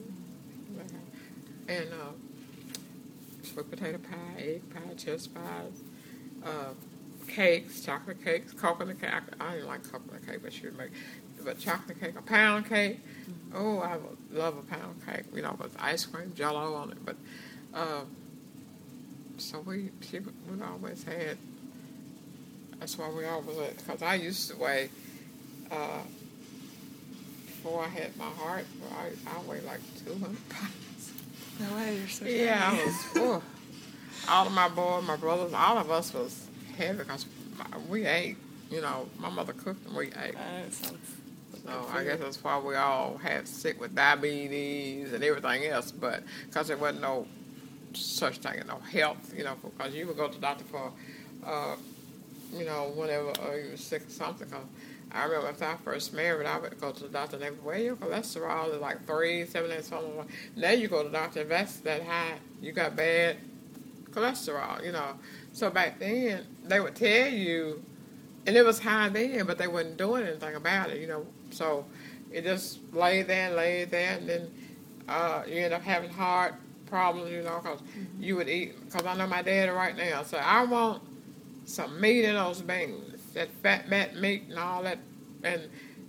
And sweet potato pie, egg pie, chest pies, cakes, chocolate cakes, coconut cake. I didn't like coconut cake, but she would make. But chocolate cake, a pound cake. Oh, I would love a pound cake, with ice cream, Jell-O on it. But so we always had. That's why we always had. Because I used to weigh before I had my heart. I weighed like 200 pounds. No way, you're so yeah, I was. All of my boys, my brothers, all of us was heavy because we ate. My mother cooked and we ate. So I guess that's why we all had sick with diabetes and everything else, but because there wasn't no such thing as no health, because you would go to the doctor for, whenever you were sick or something. Cause I remember after I first married, I would go to the doctor and they would, well, your cholesterol is like 370 something. Now you go to the doctor, if that's that high, you got bad cholesterol, So back then, they would tell you, and it was high then, but they wasn't doing anything about it, So it just lay there, and then you end up having heart problems, because you would eat. Because I know my dad right now, so I want some meat in those beans, that fat meat and all that. And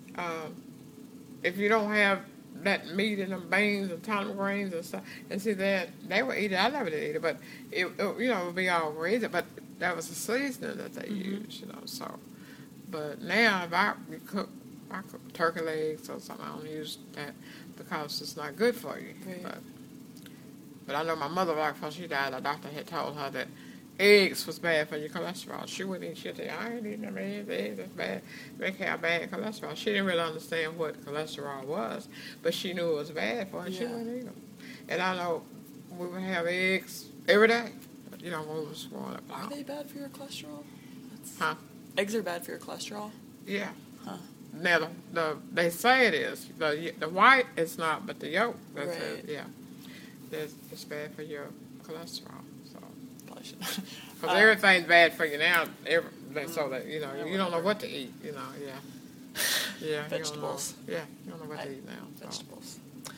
if you don't have that meat in them beans and turnip greens and stuff, and see that they would eat it. I never did eat it, but it would be all greasy. But that was the seasoning that they used, So, but now if I cook turkey legs or something, I don't use that because it's not good for you. Right. But I know my mother, right before she died, the doctor had told her that eggs was bad for your cholesterol. She wouldn't eat. She'd say, I ain't eating them eggs. Eggs is bad. They have bad cholesterol. She didn't really understand what cholesterol was, but she knew it was bad for her, and she wouldn't eat them. And I know we would have eggs every day, when we was growing up. Are they bad for your cholesterol? Huh? Eggs are bad for your cholesterol? Yeah. Huh. Now, they say it is. The white is not, but the yolk, that's right. it. Yeah. It's bad for your cholesterol. So. Probably should. Because everything's bad for you now, so that, you don't know what to eat, yeah. Yeah. Vegetables. You don't know what to eat now. So. Vegetables.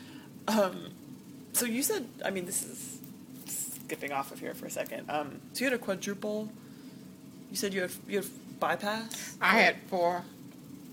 So you said, this is skipping off of here for a second. So you had a quadruple, you said you have bypass? I had 4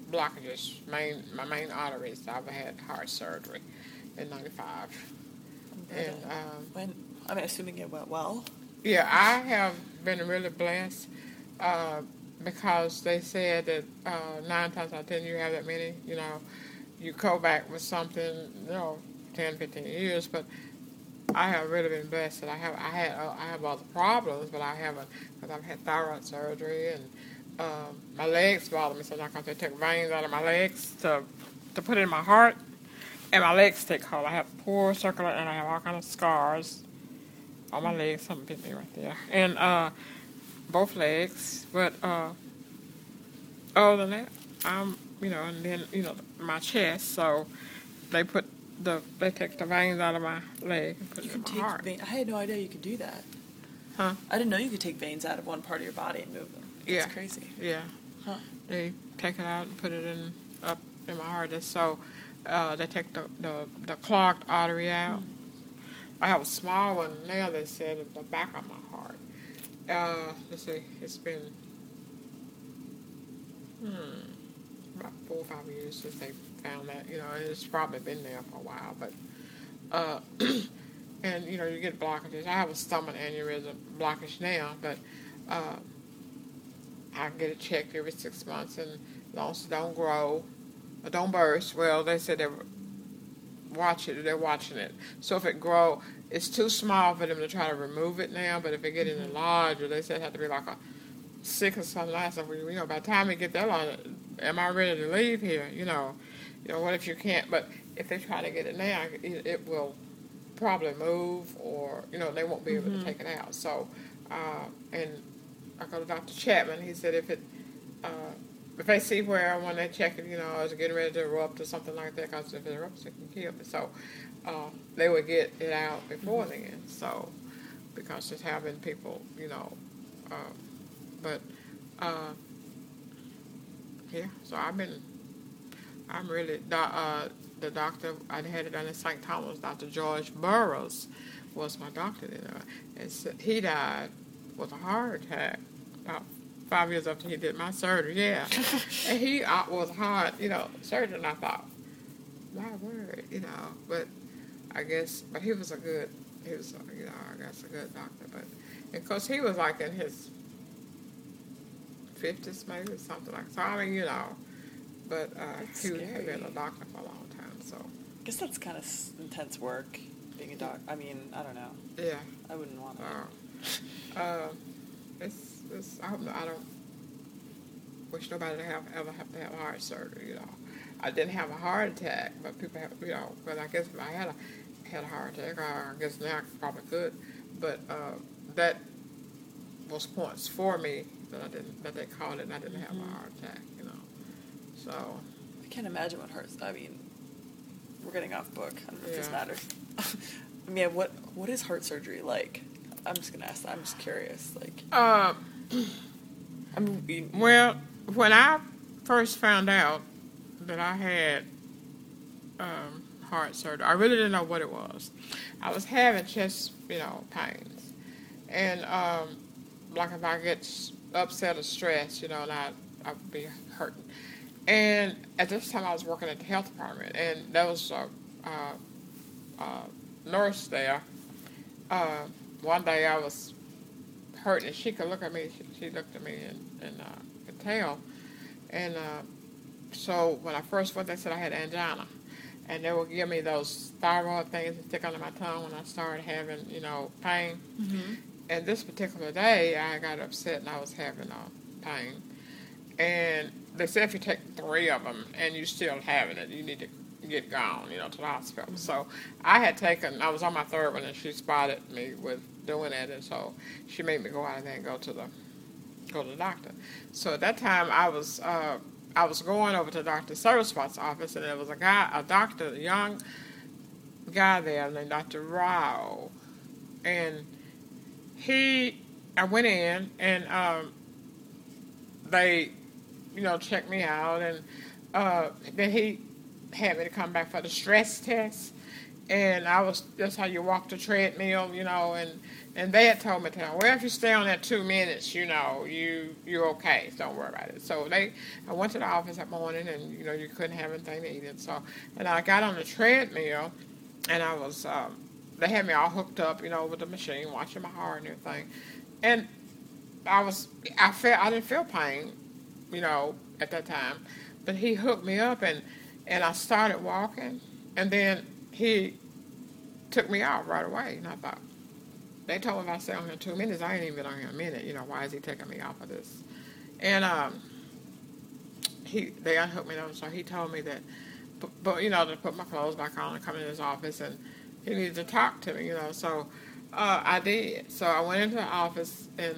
blockages, my main arteries. I've had heart surgery in 95. And I'm assuming it went well. yeah, I have been really blessed because they said that 9 times out of 10 you have that many, you go back with something, 10, 15 years, but I have really been blessed that I have other problems, but I haven't, because I've had thyroid surgery and my legs bother me sometimes because they take veins out of my legs to put it in my heart, and my legs take hold. I have poor circular, and I have all kind of scars on my legs. Something bit me right there, and both legs. But other than that, and then my chest. So they take the veins out of my leg and put it in my heart. I had no idea you could do that. Huh? I didn't know you could take veins out of one part of your body and move them. That's crazy. Yeah. Huh. They take it out and put it up in my heart. So they take the clogged artery out. I have a small one now, they said, at the back of my heart. Let's see, it's been about 4 or 5 years since they found that. And it's probably been there for a while. But and you get blockages. I have a stomach aneurysm blockage now, but I get it checked every 6 months, and as long as it don't grow or don't burst, well, they said they're watching it. So if it grow, it's too small for them to try to remove it now, but if it get any larger, they said it had to be like a 6 or something like that. By the time we get that long, am I ready to leave here? What if you can't? But if they try to get it now, it will probably move, or they won't be able to take it out. So and I go to Dr. Chapman. He said if they see where when they check it, is getting ready to erupt or something like that, because if it erupts, it can kill me. So they would get it out before then. So because just having people, but yeah. So I'm really the doctor I had it done in St. Thomas. Dr. George Burroughs was my doctor there, and he died with a heart attack about 5 years after he did my surgery. Yeah, and he was hard, surgeon. And I thought, my word, but I guess, he was a good doctor. But because he was like in his 50s, maybe something like that. So but he had been a doctor for a long time. So I guess that's kind of intense work, being a doctor. I mean, I don't know. Yeah, I wouldn't want that. I don't wish nobody to ever have to have heart surgery. I didn't have a heart attack, but people have, but I guess if I had a heart attack, I guess now I probably could. But that was points for me that they called it, and I didn't have a heart attack. So I can't imagine what hurts. I mean, we're getting off book. I don't know if this matters. I mean, what is heart surgery like? I'm just gonna ask that. I'm just curious. Well, when I first found out that I had heart surgery, I really didn't know what it was. I was having chest, pains, and like if I get upset or stressed, and I'd be hurting. And at this time, I was working at the health department, and there was a nurse there. One day I was hurting, and she could look at me. She looked at me and could tell. And so when I first went, they said I had angina, and they would give me those thyroid things to stick under my tongue when I started having, pain. Mm-hmm. And this particular day, I got upset, and I was having pain. And they said if you take 3 of them and you're still having it, you need to get gone, to the hospital. Mm-hmm. So I was on my 3rd one, and she spotted me with doing it, and so she made me go out of there and go to the doctor. So at that time, I was going over to Dr. Servispot's office, and there was a young guy there named Dr. Rao, and I went in, and they checked me out, and then he had me to come back for the stress test, and that's how you walk the treadmill, and they had told me, well, if you stay on that 2 minutes, you're okay, don't worry about it. So I went to the office that morning, and you couldn't have anything to eat, and I got on the treadmill, and I was they had me all hooked up, with the machine, watching my heart and everything. And I didn't feel pain, at that time. But he hooked me up, and I started walking, and then he took me out right away. And I thought, they told me if I stay on here 2 minutes, I ain't even been on here a minute. Why is he taking me off of this? And they unhooked me, so he told me that, but to put my clothes back on and come in his office, and he needed to talk to me, So I did. So I went into the office, and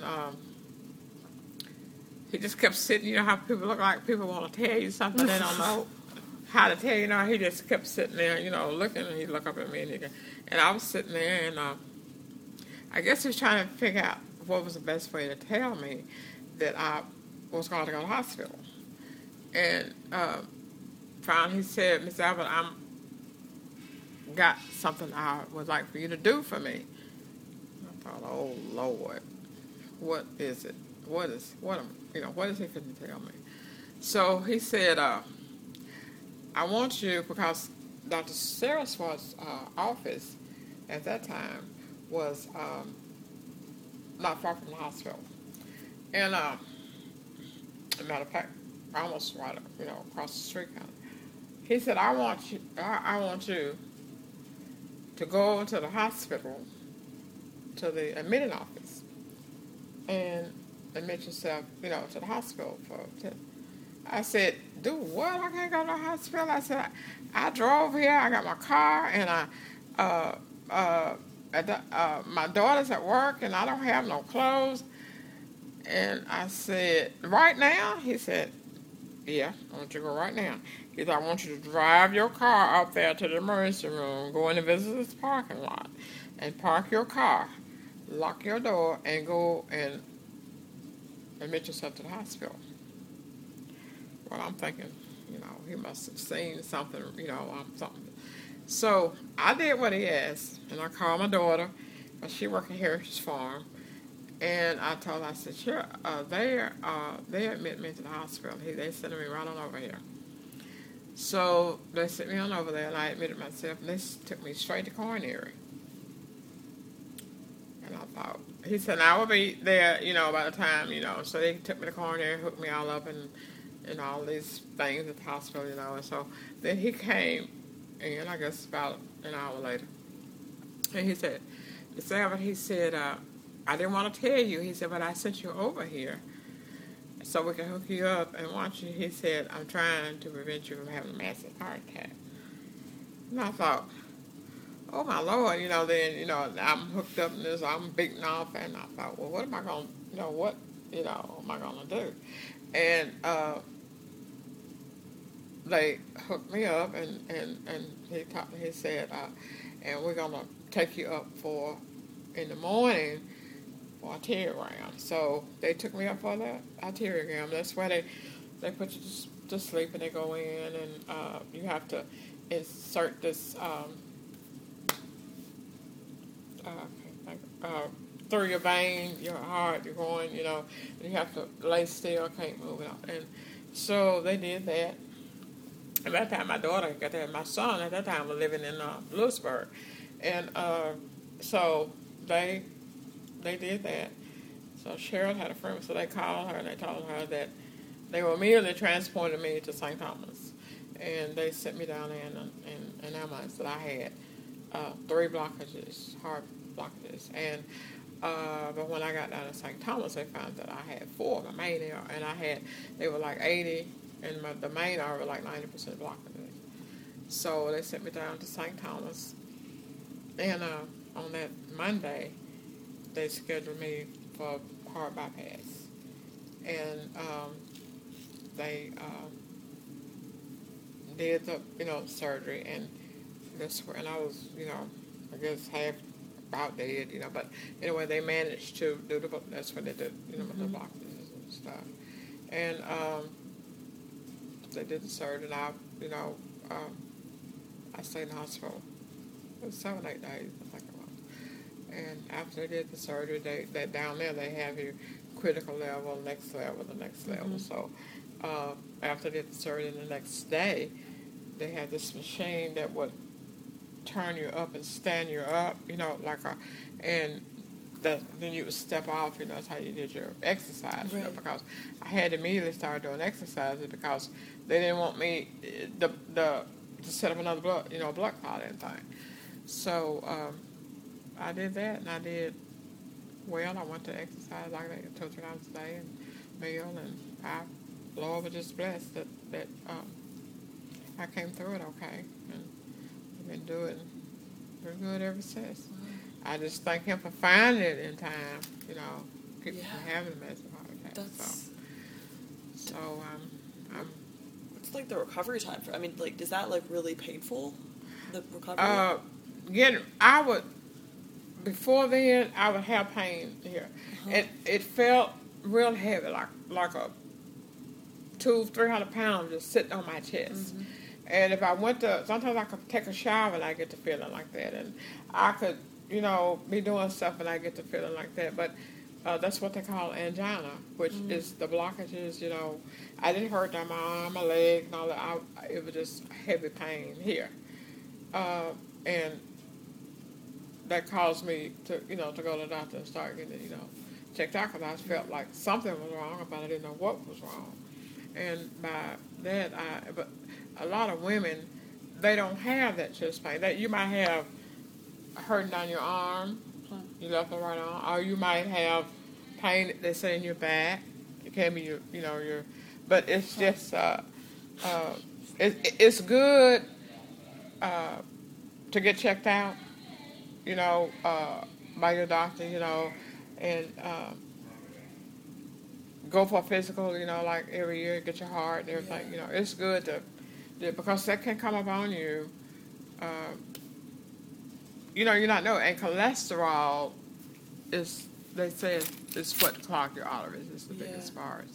he just kept sitting. You know how people look like people want to tell you something they don't know how to tell you. He just kept sitting there, looking, and he'd look up at me, and I was sitting there, and I guess he was trying to figure out what was the best way to tell me that I was going to go to the hospital. And finally he said, Miss Albert, I'm got something I would like for you to do for me. I thought, oh Lord, what is it? What is he going to tell me? So he said, I want you, because Dr. Saraswat's office at that time was not far from the hospital. And as a matter of fact, almost right, across the street kind of. He said, I want you to go to the hospital, to the admitting office, and admit yourself, to the hospital. I said, do what? I can't go to the hospital. I said, I drove here. I got my car, and my daughter's at work, and I don't have no clothes. And I said, right now? He said, yeah, I want you to go right now. He said, I want you to drive your car up there to the emergency room, go in the visitor's parking lot, and park your car, lock your door, and go and admit yourself to the hospital. Well, I'm thinking, he must have seen something, something. So I did what he asked, and I called my daughter, because she worked at Heritage Farm, and I told her, I said, sure, they admit me to the hospital. They sent me right on over here. So they sent me on over there, and I admitted myself, and they took me straight to coronary. And I thought, he said, I will be there, by the time, so they took me to coronary, hooked me all up, and all these things at the hospital, and so then he came, and I guess about an hour later, and he said, Miss Albert, he said, I didn't want to tell you, he said, but I sent you over here so we can hook you up and watch you. He said, I'm trying to prevent you from having a massive heart attack. And I thought, oh my Lord, then, I'm hooked up in this, I'm beaten off, and I thought, well, what am I going to, what, am I going to do? And they hooked me up, and he said, and we're going to take you up in the morning, for arteriogram. So they took me up for the arteriogram. That's where they put you to sleep, and they go in, and you have to insert this through your vein, your heart, you're going, and you have to lay still, can't move it. And so they did that. At that time, my daughter got there. My son at that time was living in Lewisburg. And so they did that. So Cheryl had a friend, so they called her and they told her that they were immediately transporting me to St. Thomas. And they sent me down there in ambulance that I had 3 blockages, heart blockages. And but when I got down to St. Thomas, they found that I had 4 of the main air, and they were like 80, and the main artery were like 90% blockages. So they sent me down to St. Thomas, and on that Monday, they scheduled me for heart bypass, and they did the surgery, and I was I guess half about dead, but anyway, they managed to do that's what they did, with the blockages and stuff, and they did the surgery, and I stayed in the hospital. It was 7-8 days, I think it was. And after they did the surgery, they down there they have you critical level, next level. So after they did the surgery, the next day they had this machine that would turn you up and stand you up, and then you would step off, that's how you did your exercise, right. because I had to immediately start doing exercises because they didn't want me to set up another blood clot and thing. So I did that, and I did well. I went to exercise like that 2 or 3 times a day and meal, and Lord was just blessed that I came through it okay, and I've been doing pretty good ever since. I just thank him for finding it in time, keep from having a massive heart attack. So what's like the recovery time for? I mean, like, is that like really painful? The recovery. Before then I would have pain here. It felt real heavy, like a 200-300 pounds just sitting on my chest. And if I sometimes I could take a shower and I get the feeling like that, and I could be doing stuff and I get the feeling like that. But that's what they call angina, which is the blockages. I didn't hurt my arm, my leg, and all that. It was just heavy pain here, and that caused me to go to the doctor and start getting it checked out, because I felt like something was wrong, but I didn't know what was wrong. And by that, but a lot of women, they don't have that chest pain. That you might have hurting on your arm, your left and right arm, or you might have pain, they say, in your back. It can be your, but it's just it's good to get checked out, by your doctor, and go for a physical, like every year, get your heart and everything. It's good to because that can come upon you. You're not knowing. And cholesterol is, they say, is what clogs your arteries. It's the biggest part.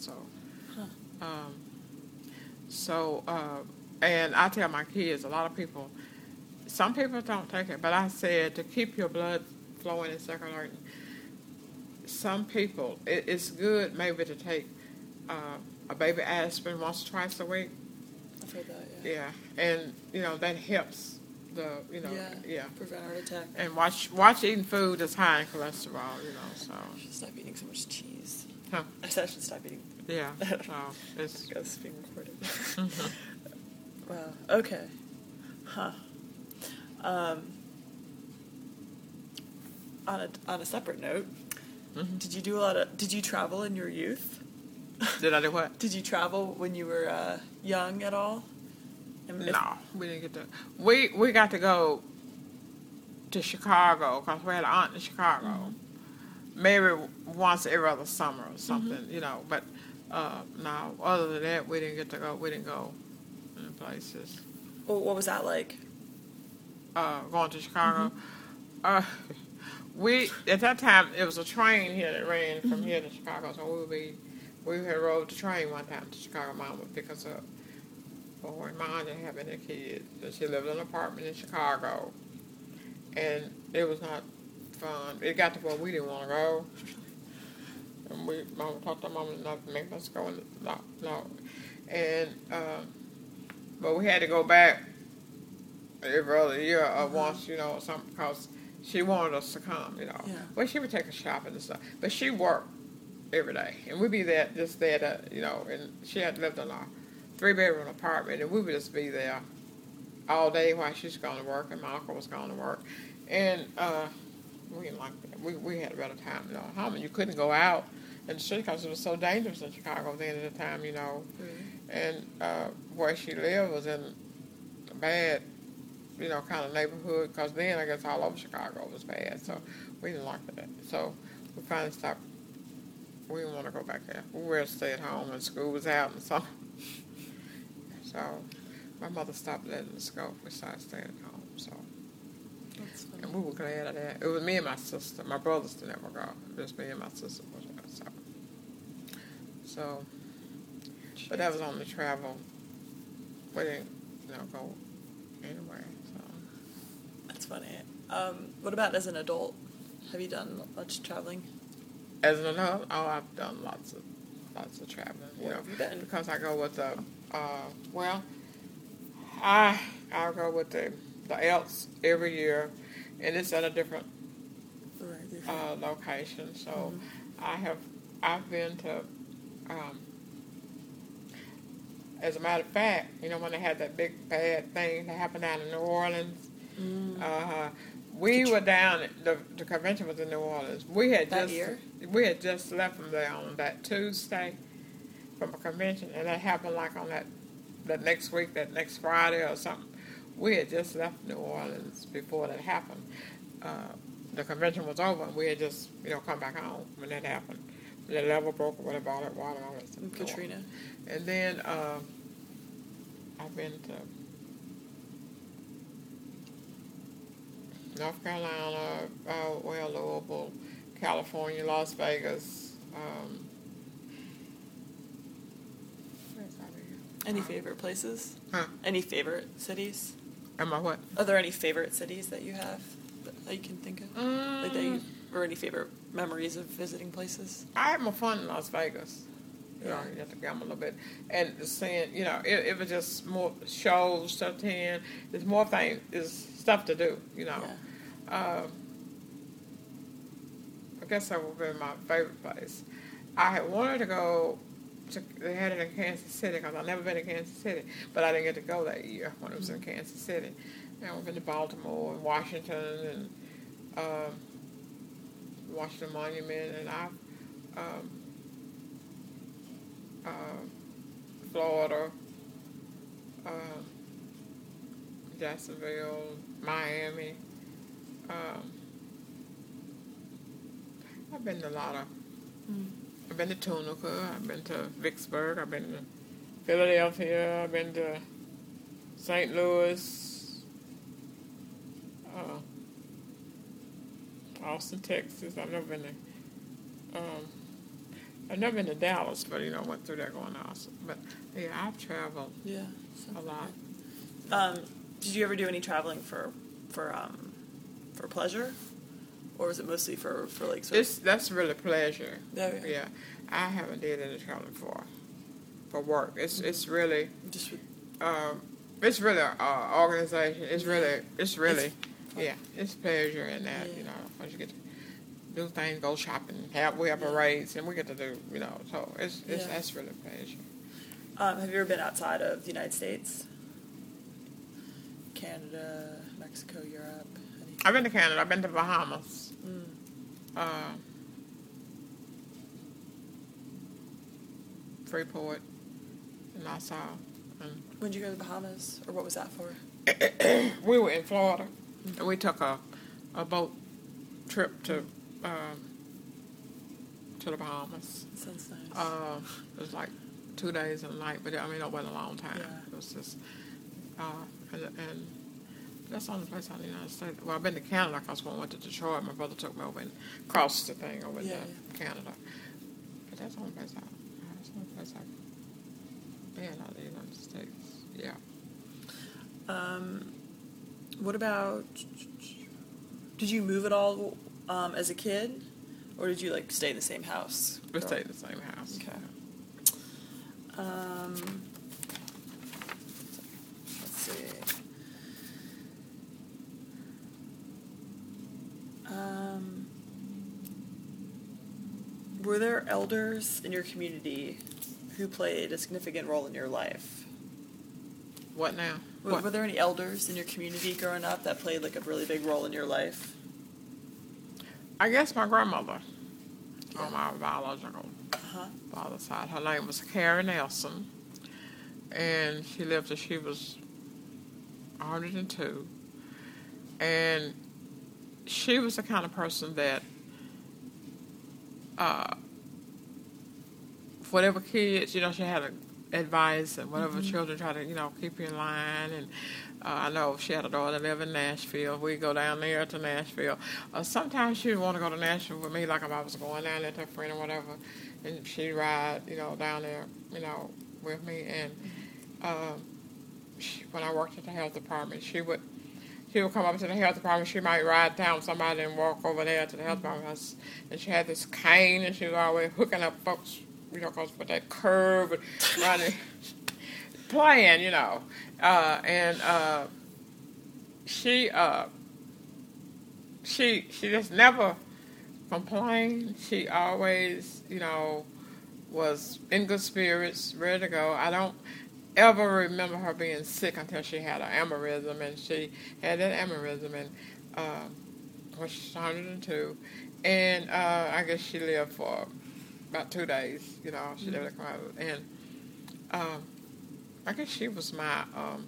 So, and I tell my kids, a lot of people, some people don't take it, but I said to keep your blood flowing and circulating. Some people, it's good maybe to take a baby aspirin once or twice a week. I've heard that, yeah. And, that helps prevent heart attack. And watch eating food that's high in cholesterol, so. I should stop eating so much cheese. Huh. I said I should stop eating. Yeah. So it's because it's being recorded. Wow. Okay. Huh. On a separate note, did you travel in your youth? Did I do what? Did you travel when you were young at all? No, we didn't get to. We got to go to Chicago because we had an aunt in Chicago. Maybe once every other summer or something, But no, other than that, we didn't get to go. We didn't go in places. Well, what was that like? Going to Chicago. We at that time it was a train here that ran from here to Chicago, so we had rode the train one time to Chicago. Mom would pick us up. But when Mom didn't have any kids, she lived in an apartment in Chicago, and it was not fun. It got to where we didn't want to go, and Mom talked to Mom enough to make us go. No, and but we had to go back every other year or once, or something, because she wanted us to come, Yeah. Well, she would take us shopping and stuff, but she worked every day, and we'd be there, and she had lived in a 3-bedroom apartment, and we would just be there all day while she's going to work and my uncle was going to work, and we didn't like that. We had a better time, home, and you couldn't go out in the street because it was so dangerous in Chicago then at the time, and where she lived was in a bad, kind of neighborhood, because then I guess all over Chicago was bad, so we didn't like that. So we finally stopped. We didn't want to go back there. We were to stay at home, and school was out and so. So my mother stopped letting us go. We started staying at home. So. That's funny. And we were glad of that. It was me and my sister. My brothers didn't ever go. Just me and my sister. So. But that was on the travel. We didn't, go anywhere. So. That's funny. What about as an adult? Have you done much traveling? As an adult, I've done lots of traveling. Where have you been? Because I go with I'll go with the the Elks every year, and it's at a different Right. location. So I've been to. As a matter of fact, when they had that big bad thing that happened down in New Orleans, we were down. The convention was in New Orleans. We had just left from there on that Tuesday from a convention, and that happened like on that next week, that next Friday or something. We had just left New Orleans before that happened. The convention was over, and we had just come back home when that happened. The level broke or whatever, all that water, all that stuff. Katrina. And then I've been to North Carolina, Louisville, California, Las Vegas. Where's that again? Any favorite places? Huh? Any favorite cities? Am I what? Are there any favorite cities that you have that you can think of? Like or any favorite memories of visiting places? I had more fun in Las Vegas. You have to gamble a little bit. And seeing, it was just more shows to attend. There's more things, there's stuff to do, Yeah. I guess that would be my favorite place. I had wanted to go they had it in Kansas City because I've never been to Kansas City, but I didn't get to go that year when it was in Kansas City. And we've been to Baltimore and Washington and Washington Monument, and Florida, Jacksonville, Miami. I've been to a lot of. I've been to Tunica. I've been to Vicksburg. I've been to Philadelphia. I've been to St. Louis, Austin, Texas. I've never been to Dallas, but went through there going to Austin. But yeah, I've traveled a lot. Did you ever do any traveling for pleasure, or was it mostly for like? That's really pleasure. Oh, yeah, I haven't did any traveling for work. It's really just with, it's really organization. It's really it's pleasure in that. Once you get to do things, go shopping, we have parades, and we get to do so that's really pleasure. Have you ever been outside of the United States? Canada, Mexico, Europe? I've been to Canada. I've been to Bahamas. Freeport, and Nassau. When did you go to the Bahamas, or what was that for? We were in Florida, and we took a boat trip to the Bahamas. Sounds nice. It was like 2 days and a night, but it wasn't a long time. Yeah. It was just, and that's the only place out in the United States. Well, I've been to Canada because when I went to Detroit, my brother took me over and crossed the thing over to Canada. But that's the only place I've been out of the United States. Yeah. What about? Did you move at all as a kid, or did you stay in the same house? We stayed in the same house. Okay. Let's see. Were there elders in your community who played a significant role in your life? What now? Were there any elders in your community growing up that played a really big role in your life? I guess my grandmother on my biological father's side. Her name was Carrie Nelson, and she lived till she was 102. And she was the kind of person that whatever kids, she had advice, and whatever children try to, keep you in line. And I know she had a daughter that lived in Nashville. We'd go down there to Nashville. Sometimes she would want to go to Nashville with me, like if I was going down there to a friend or whatever, and she'd ride, down there, with me. And when I worked at the health department, she would come up to the health department. She might ride down with somebody and walk over there to the health department. And she had this cane, and she was always hooking up folks, because with that curve and running, playing, she just never complained. She always, was in good spirits, ready to go. I don't ever remember her being sick until she had an aneurysm, and she had that aneurysm, and when she was 102, and I guess she lived for about 2 days. She lived to come out, and I guess she was my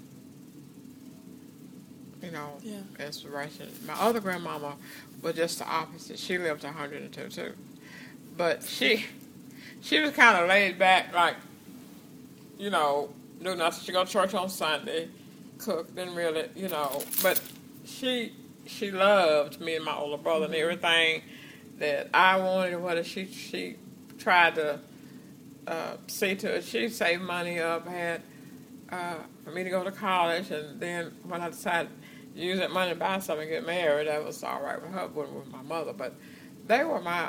inspiration. My other grandmama was just the opposite. She lived to 102 too, but she was kind of laid back, like, do nothing. She go to church on Sunday, cook, didn't really, but she loved me and my older brother and everything that I wanted. Whether she tried to see to it, she saved money up, had for me to go to college, and then when I decided to use that money to buy something and get married, that was all right with her, but with my mother. But they were my,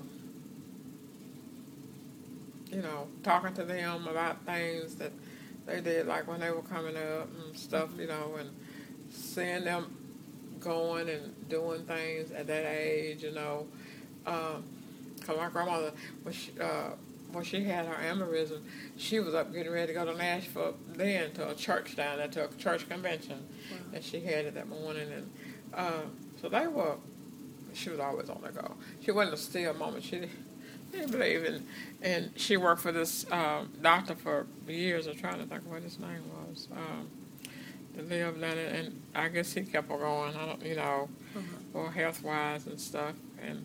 talking to them about things that they did, like when they were coming up and stuff, and seeing them going and doing things at that age, because my grandmother, when she had her aneurysm, she was up getting ready to go to Nashville then to a church down there, to a church convention, and she had it that morning, and so she was always on the go. She wasn't a still moment. She didn't believe in, and she worked for this doctor for years. I'm trying to think what his name was. To live down it, and I guess he kept her going. I don't, or health wise and stuff, and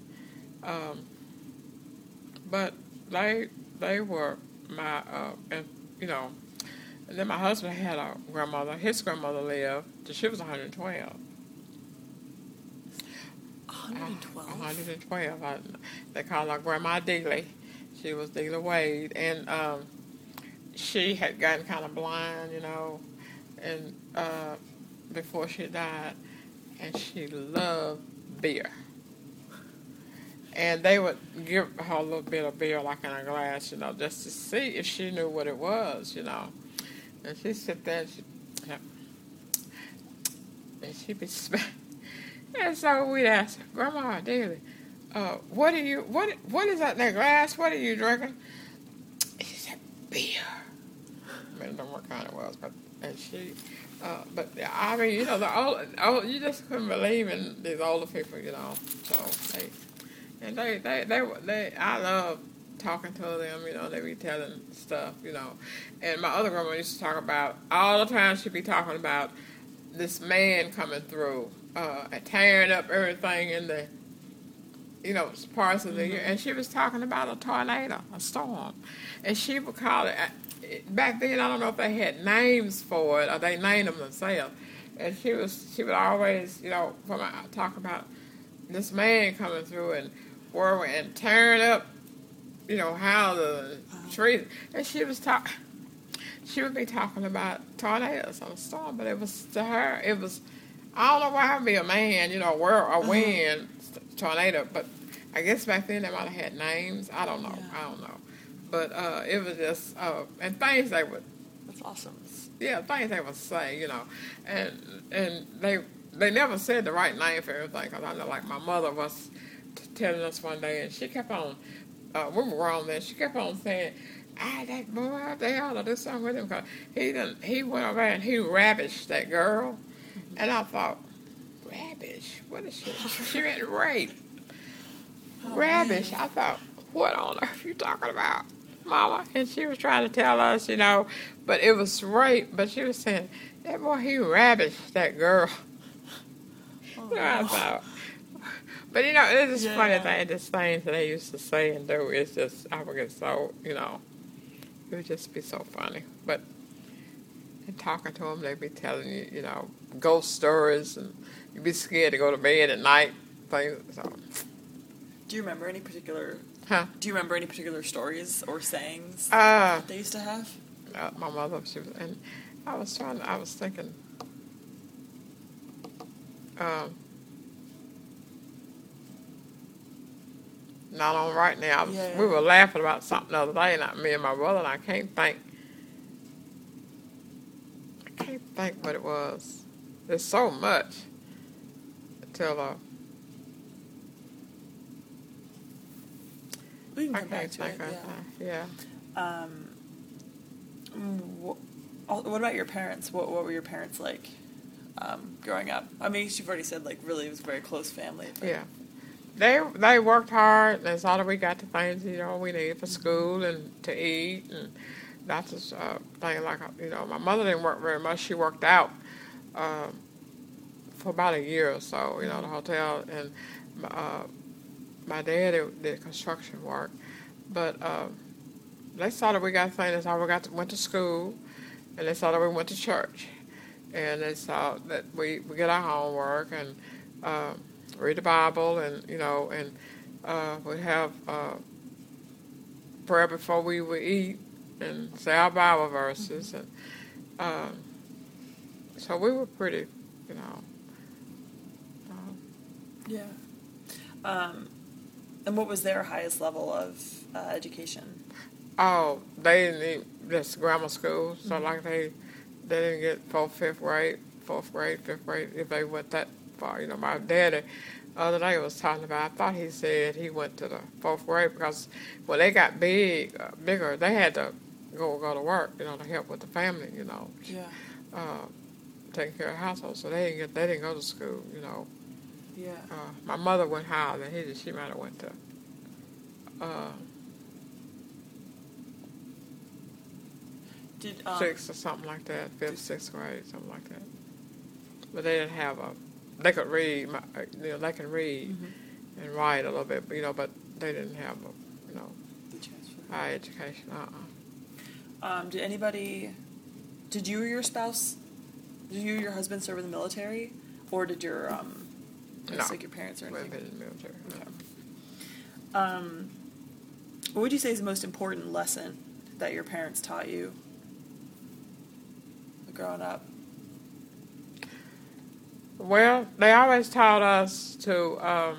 but they were my and then my husband had a grandmother. His grandmother lived till she was 112. 112. 112. They called her Grandma Dealey. She was Dealey Wade, and she had gotten kind of blind, and before she died, and she loved beer. And they would give her a little bit of beer, like in a glass, just to see if she knew what it was, And she'd sit there, and she'd be and so we'd ask her, Grandma Daly, what is that in that glass? What are you drinking? She said, beer. I don't know what kind it was, but I mean, the old, you just couldn't believe in these older people, So I love talking to them, they be telling stuff, And my other grandma used to talk about, all the time she'd be talking about this man coming through, and tearing up everything in the, parts of the year. And she was talking about a tornado, a storm. And she would call it, back then, I don't know if they had names for it or they named them themselves. And she would always, talk about this man coming through and tearing up, houses and trees. And she would be talking about tornadoes on a storm, but it was, to her, it was, I don't know why it would be a man, a wind tornado, but I guess back then they might have had names. I don't know. But it was just, and things they would. That's awesome. Yeah, things they would say, and they never said the right name for everything, because I know, like, my mother was telling us one day, and she kept on, we were grown then, she kept on saying, that boy, they ought to do something with him, because he went over and he ravished that girl. And I thought, ravish? What is she? She meant rape. Ravish. I thought, what on earth are you talking about, Mama? And she was trying to tell us, but it was rape. But she was saying, that boy, he ravished that girl. I thought. But, it's just funny thing, just things that they used to say and do. It's just, I would get so, it would just be so funny. But and talking to them, they'd be telling you, ghost stories, and you'd be scared to go to bed at night. Things. So. Do you remember any particular? Do you remember any particular stories or sayings they used to have? My mother, she was, and I was thinking. Not on right now. We were laughing about something the other day, me and my brother, and I can't think what it was. there's so much till We can I come back can't to think it. of Yeah. yeah. What about your parents? What were your parents like growing up? I mean, you've already said like really it was a very close family. But... Yeah. They worked hard. That's all that we got the things, we needed for school and to eat. And that's the thing, like, my mother didn't work very much. She worked out for about a year or so, the hotel. And my dad did construction work. But they saw that we got things. That's how we went to school. And they saw that we went to church. And they saw that we get our homework and read the Bible, and we'd have prayer before we would eat and say our Bible verses, and so we were pretty, Yeah. And what was their highest level of education? Oh, they didn't need just grammar school, so like they didn't get 4th, 5th grade, 4th grade, 5th grade if they went that far. My daddy the other day was talking about, I thought he said he went to the 4th grade because when they got bigger, they had to go to work, to help with the family, Yeah. taking care of the household. So they didn't go to school, Yeah. My mother went higher than he did. She might have went to Did 6th or something like that, 5th, 6th grade, something like that. But they didn't have they could read, they can read and write a little bit, but they didn't have the transfer? high education. Did you or your spouse, did you or your husband serve in the military, or did your No. like your parents or We anything? haven't been in the military. Okay. What would you say is the most important lesson that your parents taught you growing up? Well, they always taught us to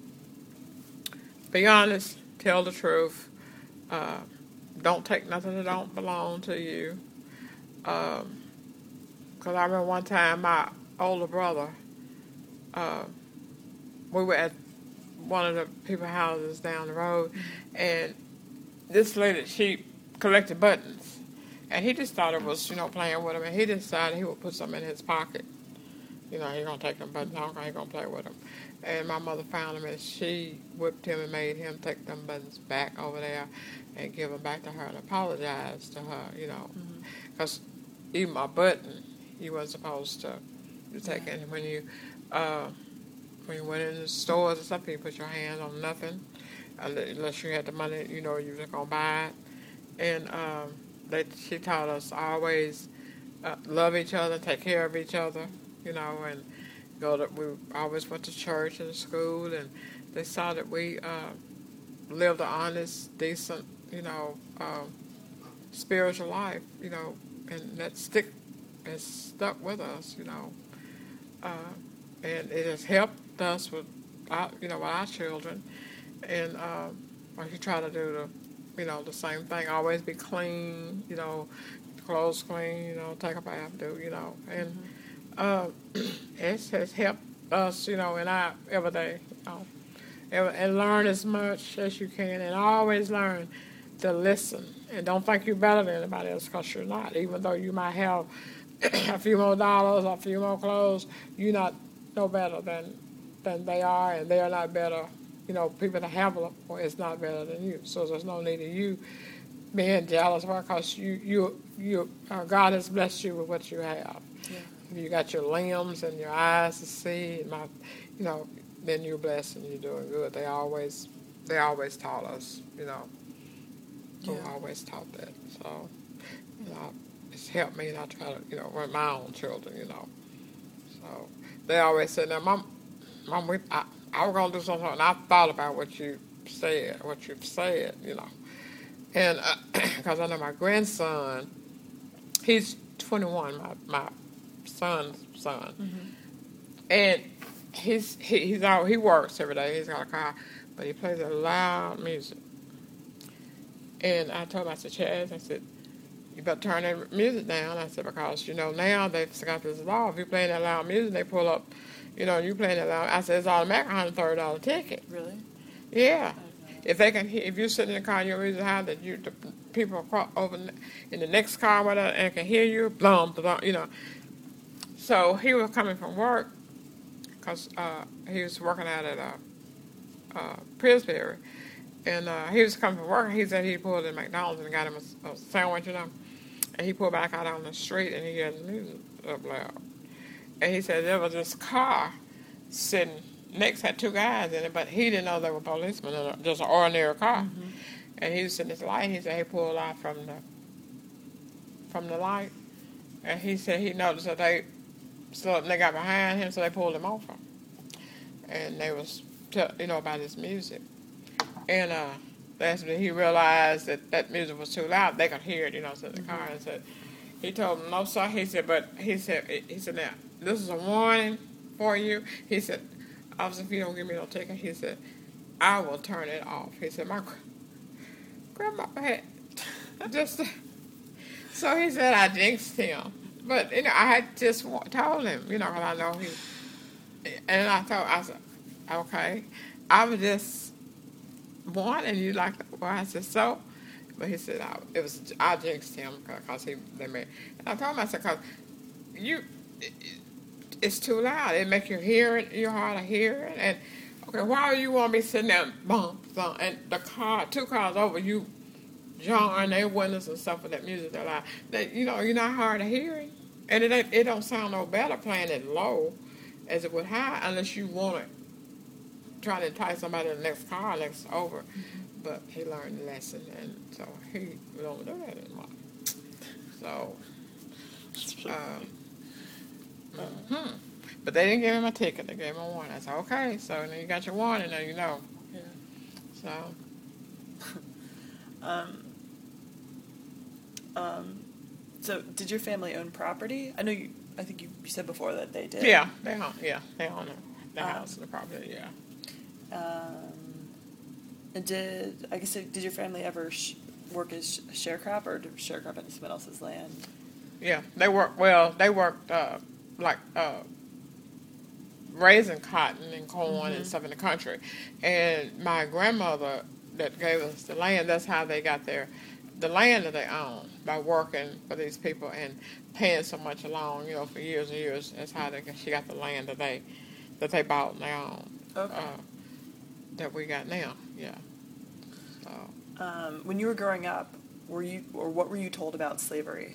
be honest, tell the truth, don't take nothing that don't belong to you. Because I remember one time my older brother, we were at one of the people's houses down the road, and this lady, she collected buttons, and he just thought it was, playing with them, and he decided he would put some in his pocket. He's going to take them buttons off, he's going to play with them. And my mother found him, and she whipped him and made him take them buttons back over there and give them back to her and apologize to her, because even my button, you weren't supposed to take it. When you went in the stores or something, you put your hands on nothing, unless you had the money, you were just going to buy it. And she taught us always love each other, take care of each other, and we always went to church and school, and they saw that we lived an honest, decent, spiritual life, and that has stuck with us, and it has helped us with our children, and we try to do the same thing, always be clean, clothes clean, take a bath, and it has helped us, in our everyday, and learn as much as you can, and always learn to listen, and don't think you're better than anybody else, because you're not. Even though you might have a few more dollars, a few more clothes, you're not no better than they are, and they are not better. People that have a lot more is not better than you. So there's no need of you being jealous, because God has blessed you with what you have. Yeah. You got your limbs and your eyes to see, and then you're blessed and you're doing good. They always taught us, who always taught that. So, it's helped me, and I try to, run my own children, So they always said, now, Mom, I was going to do something, and I thought about what you've said, and because I know my grandson, he's 21, my son's son, and he works every day. He's got a car, but he plays a loud music. And I told him, I said, Chaz, I said, you better turn that music down. I said, because, now they've got this law. If you're playing that loud music, they pull up, you playing that loud. I said, it's automatic $130 ticket. Really? Yeah. If they can, if you're sitting in the car, your music high, that the people over in the next car, whatever, and can hear you, blum, So he was coming from work, because he was working out at Pillsbury. And he was coming from work. He said he pulled in McDonald's and got him a sandwich, And he pulled back out on the street and he had the music up loud. And he said there was this car sitting next, had two guys in it, but he didn't know they were policemen, just an ordinary car. Mm-hmm. And he was sitting at this light. And he said he pulled out from the light, and he said he noticed that they got behind him, so they pulled him over. And they was about his music. And that's when he realized that music was too loud. They could hear it, so in the car. And said, he told him, no, sir. He said, now, this is a warning for you. He said, officer, if you don't give me no ticket, he said, I will turn it off. He said, my grandma had just, so he said, I jinxed him. But, I had just told him, because I know and I said, okay, I was just warning you like that. Well, I said, so? But he said, I jinxed him because they made, and I told him, I said, because it's too loud. It makes your hard to hear it. And, okay, why do you want me sitting there and two cars over, you jarring their windows and stuff with that music that loud? That, you're not hard to hear. And it don't sound no better playing it low as it would high unless you want to try to entice somebody in the next car next over. Mm-hmm. But he learned the lesson, and so he don't do that anymore. So, but they didn't give him a ticket. They gave him a warning. I said, okay, so then you got your warning, now you know. Yeah. So. So did your family own property? I think you said before that they did. Yeah, they own the house and the property. Yeah. And did your family ever work as sharecrop, or did sharecrop on someone else's land? Yeah, they worked raising cotton and corn and stuff in the country. And my grandmother that gave us the land, that's how they got the land that they own, by working for these people and paying so much along, for years and years. That's how she got the land that they bought and they own. Okay. That we got now, yeah. So. When you were growing up, what were you told about slavery?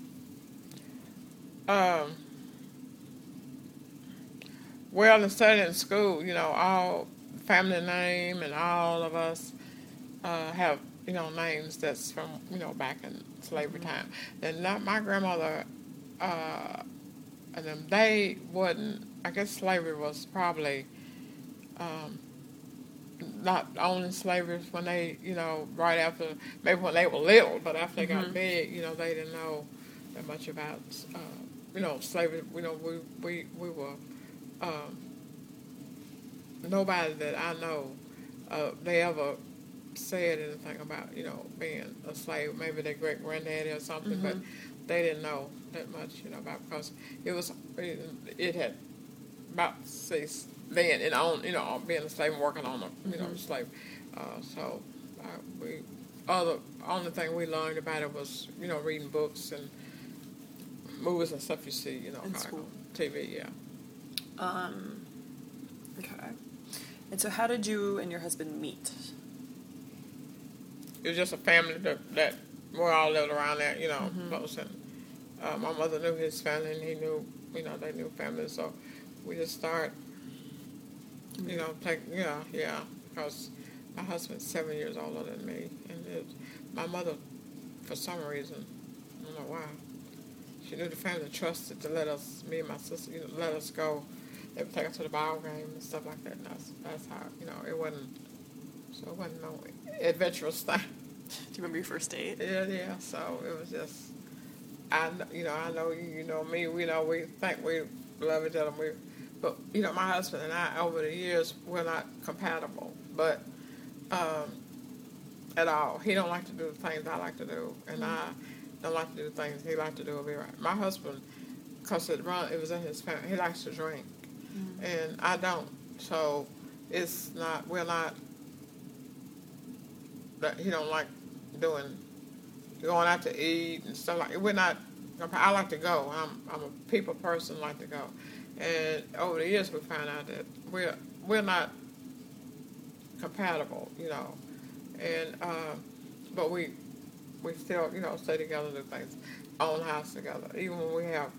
Well, in studying in school, all family name and all of us have, names that's from, back in slavery time. And not my grandmother, and them, they wouldn't, I guess slavery was probably not owning slavery when they, right after, maybe when they were little, but after they got big, they didn't know that much about, slavery. We were, nobody that I know, they ever said anything about, being a slave. Maybe their great granddaddy or something, but they didn't know that much, about, because it had about ceased then, being a slave and working on a, slave. So only thing we learned about it was, reading books and movies and stuff you see, in school. TV, yeah. Okay. And so how did you and your husband meet? It was just a family that we all lived around there, close. And my mother knew his family, and he knew, they knew family. So we just started, because my husband's 7 years older than me. And my mother, for some reason, I don't know why, she knew the family trusted to let us, me and my sister, let us go. They would take us to the ball game and stuff like that. And that's how, it wasn't no adventurous thing. Do you remember your first date? Yeah. So it was just, I know you know me. We think we love each other. But my husband and I, over the years, we're not compatible. But at all, he don't like to do the things I like to do, and don't like to do things he likes to do. Will be right. My husband, because it was in his family, he likes to drink, and I don't. So it's not. We're not. That he don't like doing, going out to eat and stuff like. We're not. I like to go. I'm a people person. Like to go, and over the years we found out that we're not compatible, and but we still stay together and do things, own house together. Even when we have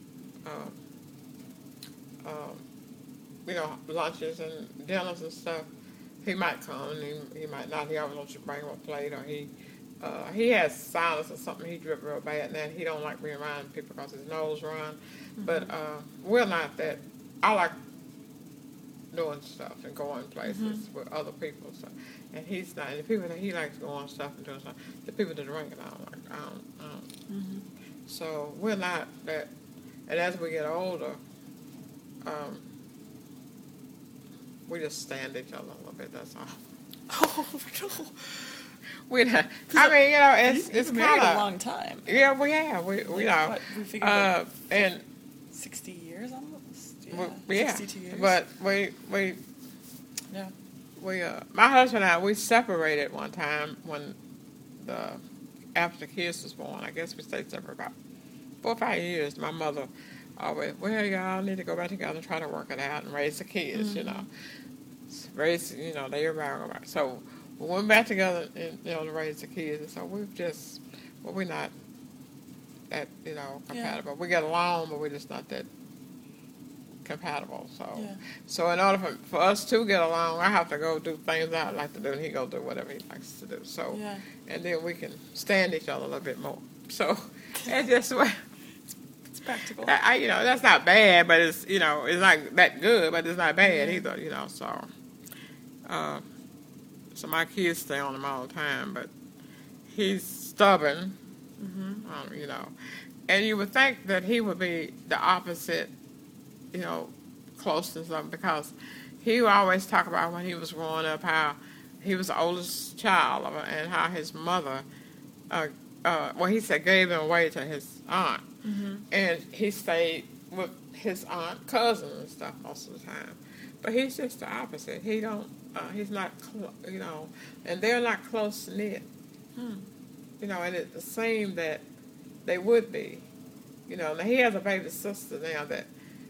lunches and dinners and stuff, he might come and he might not. He always wants you to bring him a plate, or he has sinus or something. He drip real bad, and then he don't like being around people because his nose run. But we're not that. I like doing stuff and going places with other people. So, and he's not. And the people that he likes going stuff and doing stuff, the people that drink it, I don't like. I don't. So we're not that. And as we get older, we just stand each other a little bit. That's all. Oh no. We not. I mean, it's You've kind married of a long time. Yeah, we have. We know. What, we figured and 60 years almost. Yeah. 62 years. But we my husband and I, we separated one time when after the kids was born. I guess we stayed separate about 4 or 5 years. My mother always, well, y'all need to go back together and try to work it out and raise the kids, raise, they everybody go back. So we went back together and, to raise the kids. And so we're not that, compatible. We get along, but we're just not that compatible. So in order for us to get along, I have to go do things I like to do, and he go do whatever he likes to do. So, and then we can stand each other a little bit more. So, it's just it's practical. That's not bad, but it's it's not that good, but it's not bad either. So, so my kids stay on him all the time, but he's stubborn. And you would think that he would be the opposite. Close to something, because he would always talk about when he was growing up how he was the oldest child and how his mother, he said gave him away to his aunt, and he stayed with his aunt, cousins and stuff most of the time. But he's just the opposite. He don't, he's not, and they're not close knit. And it seemed that they would be. Now he has a baby sister now that.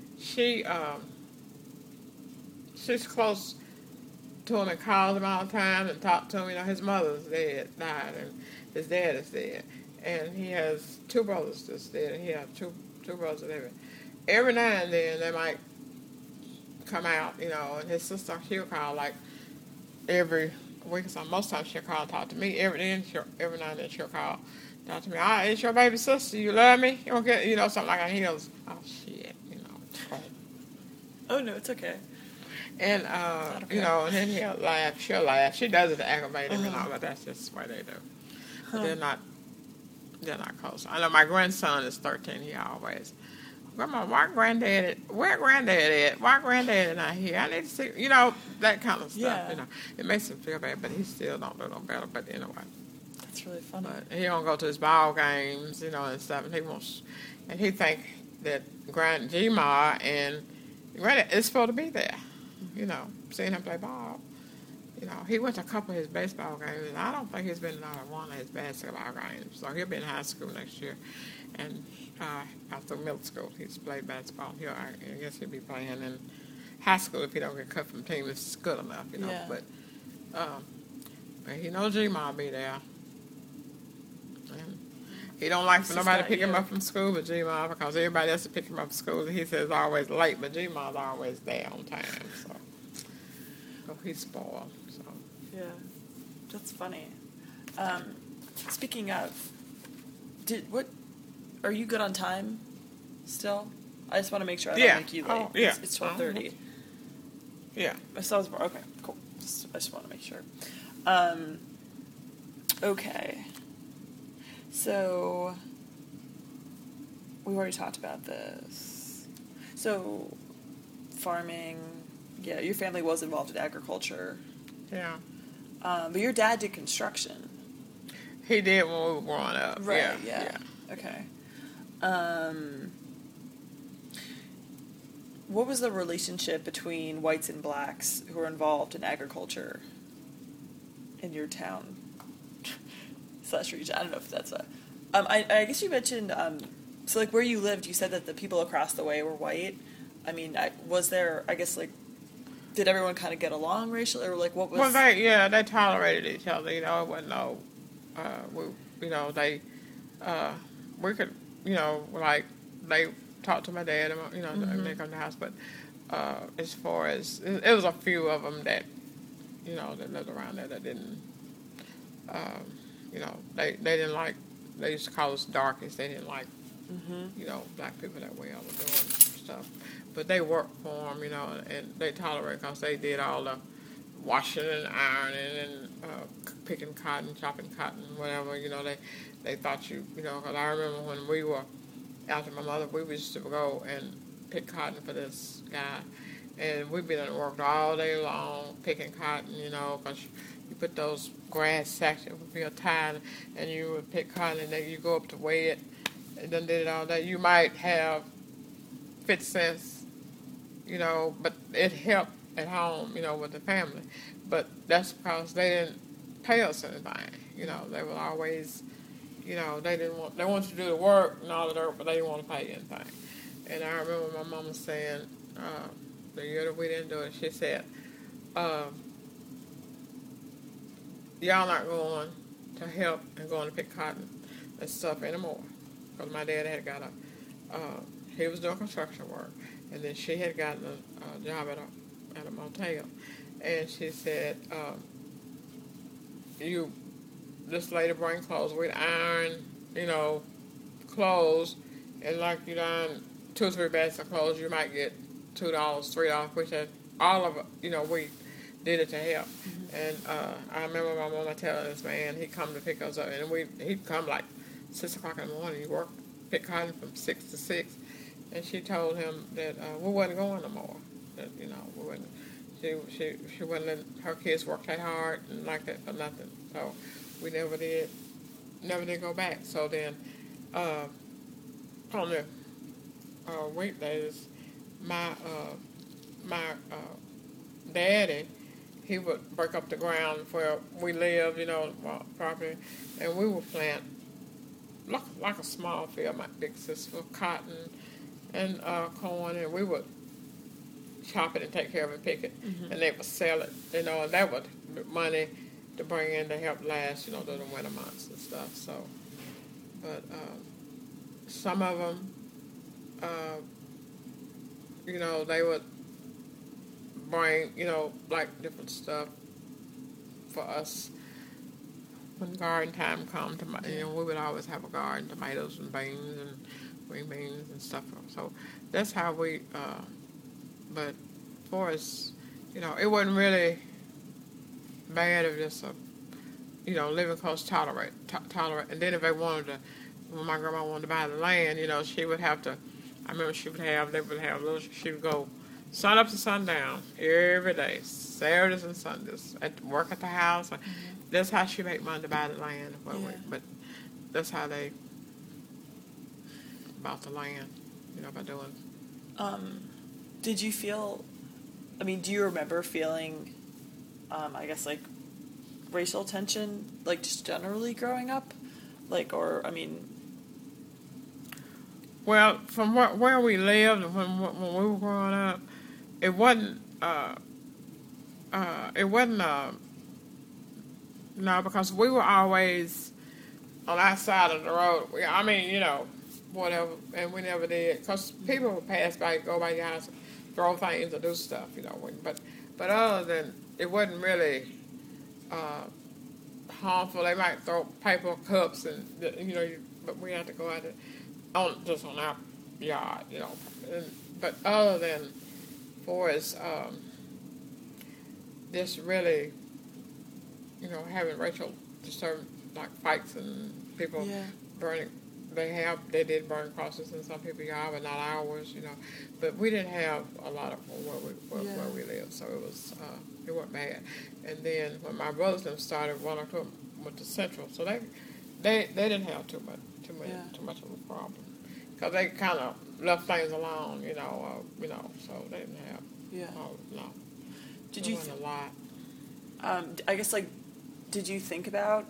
She's close to him and calls him all the time and talks to him. His mother's died, and his dad is dead. And he has 2 brothers that's dead, and he has two brothers that live. Every now and then they might come out, and his sister, she'll call like every week or something. Most times she'll call and talk to me. Every now and then she'll call, talk to me. It's your baby sister. You love me? You don't get, something like that. And he goes, oh, shit. Oh, no, it's okay. And, okay. And then he'll laugh. She'll laugh. She does it to aggravate him and all, but that's just what they do. But they're not close. I know my grandson is 13. He always, Grandma, where granddad at? Why granddad not here? I need to see, that kind of stuff, It makes him feel bad, but he still don't do no better. But anyway. That's really funny. But he don't go to his ball games, and stuff, and he think that G-Ma and Granddad is supposed to be there, seeing him play ball. He went to a couple of his baseball games, and I don't think he's been to one of his basketball games. So he'll be in high school next year, and after middle school, he's played basketball. I guess he'll be playing in high school if he don't get cut from the team. It's good enough, But he knows G-Ma will be there. And he don't like for nobody to pick him up from school but G-Ma, because everybody else to pick him up from school. He says it's always late, but G-Ma's always there on time. So he's spoiled. So yeah, that's funny. Speaking of, are you good on time still? I just want to make sure I don't make you late. It's 12:30. Yeah. So okay, cool. I just want to make sure. Okay. So, we already talked about this. So, farming, your family was involved in agriculture. Yeah. But your dad did construction. He did when we were growing up. Right, yeah. Okay. What was the relationship between whites and blacks who were involved in agriculture in your town / region? I don't know if that's a... I guess you mentioned, so like where you lived, you said that the people across the way were white. I mean, was there, I guess, like, did everyone kind of get along racially, or like what was... Well, they tolerated each other, you know, it wasn't no, we could, you know, like, they talked to my dad, you know, and they come to the house, but as far as, it was a few of them that, you know, that lived around there that didn't, you know, they didn't like, they used to call us darkies, they didn't like, you know, black people that way I was doing stuff. But they worked for them, you know, and they tolerated because they did all the washing and ironing and picking cotton, chopping cotton, whatever, you know, they thought you know, because I remember when we were, after my mother, we used to go and pick cotton for this guy, and we'd been at work all day long picking cotton, you know, because you put those grass sacks, it would be a tie, and you would pick cotton, and then you go up to weigh it, and then did it all day. You might have 50 cents, you know, but it helped at home, you know, with the family. But that's because they didn't pay us anything, you know. They were always, you know, they wanted to do the work and all of that, but they didn't want to pay anything. And I remember my mama saying, the year that we didn't do it, she said, y'all not going to help and going to pick cotton and stuff anymore. Because my dad had got he was doing construction work, and then she had gotten a job at a motel. And she said, this lady bring clothes. We'd iron, you know, clothes, and like you iron 2 or 3 bags of clothes, you might get $2, $3, which had all of it, you know, we did it to help. And I remember my mama telling this man, he'd come to pick us up, and he'd come like 6 o'clock in the morning. He worked, pick cotton from 6 to 6. And she told him that we wasn't going no more. That, you know, we wasn't. She wouldn't let her kids work that hard and like that for nothing. So we never did go back. So then on the weekdays, my daddy, he would break up the ground where we lived, you know, property, and we would plant like a small field. My big sister, cotton and corn, and we would chop it and take care of it, pick it, and they would sell it, you know, and that was money to bring in to help last, you know, during the winter months and stuff. So, but some of them, you know, they would bring, you know, like different stuff for us when garden time come. You know, we would always have a garden, tomatoes and beans and green beans and stuff. So that's how we, but for us, you know, it wasn't really bad if just, you know, living close tolerate. And then if they wanted to, when my grandma wanted to buy the land, you know, she would have to, I remember she would go sun up to sundown every day, Saturdays and Sundays, at work at the house. That's how she made money to buy the land. But that's how they bought the land, you know, by doing. Did you feel, I mean, do you remember feeling, I guess, like, racial tension, like, just generally growing up? Like, or, I mean... Well, from where we lived when we were growing up, it wasn't, no, because we were always on our side of the road. I mean, you know, whatever, and we never did, because people would pass by, go by your house, throw things or do stuff, you know, but other than, it wasn't really harmful. They might throw paper cups and, you know, but we had to go out just on our yard, you know, but other than for us, just really, you know, having racial disturbance, like fights and people burning. They did burn crosses in some people's yard, but not ours, you know. But we didn't have a lot of where we lived, so it wasn't bad. And then when my brothers them started, one or two went to Central, so they didn't have too Yeah. much of a problem because they kind of left things alone, so they didn't have. Yeah. No. Did There you? wasn't a lot. I guess like, did you think about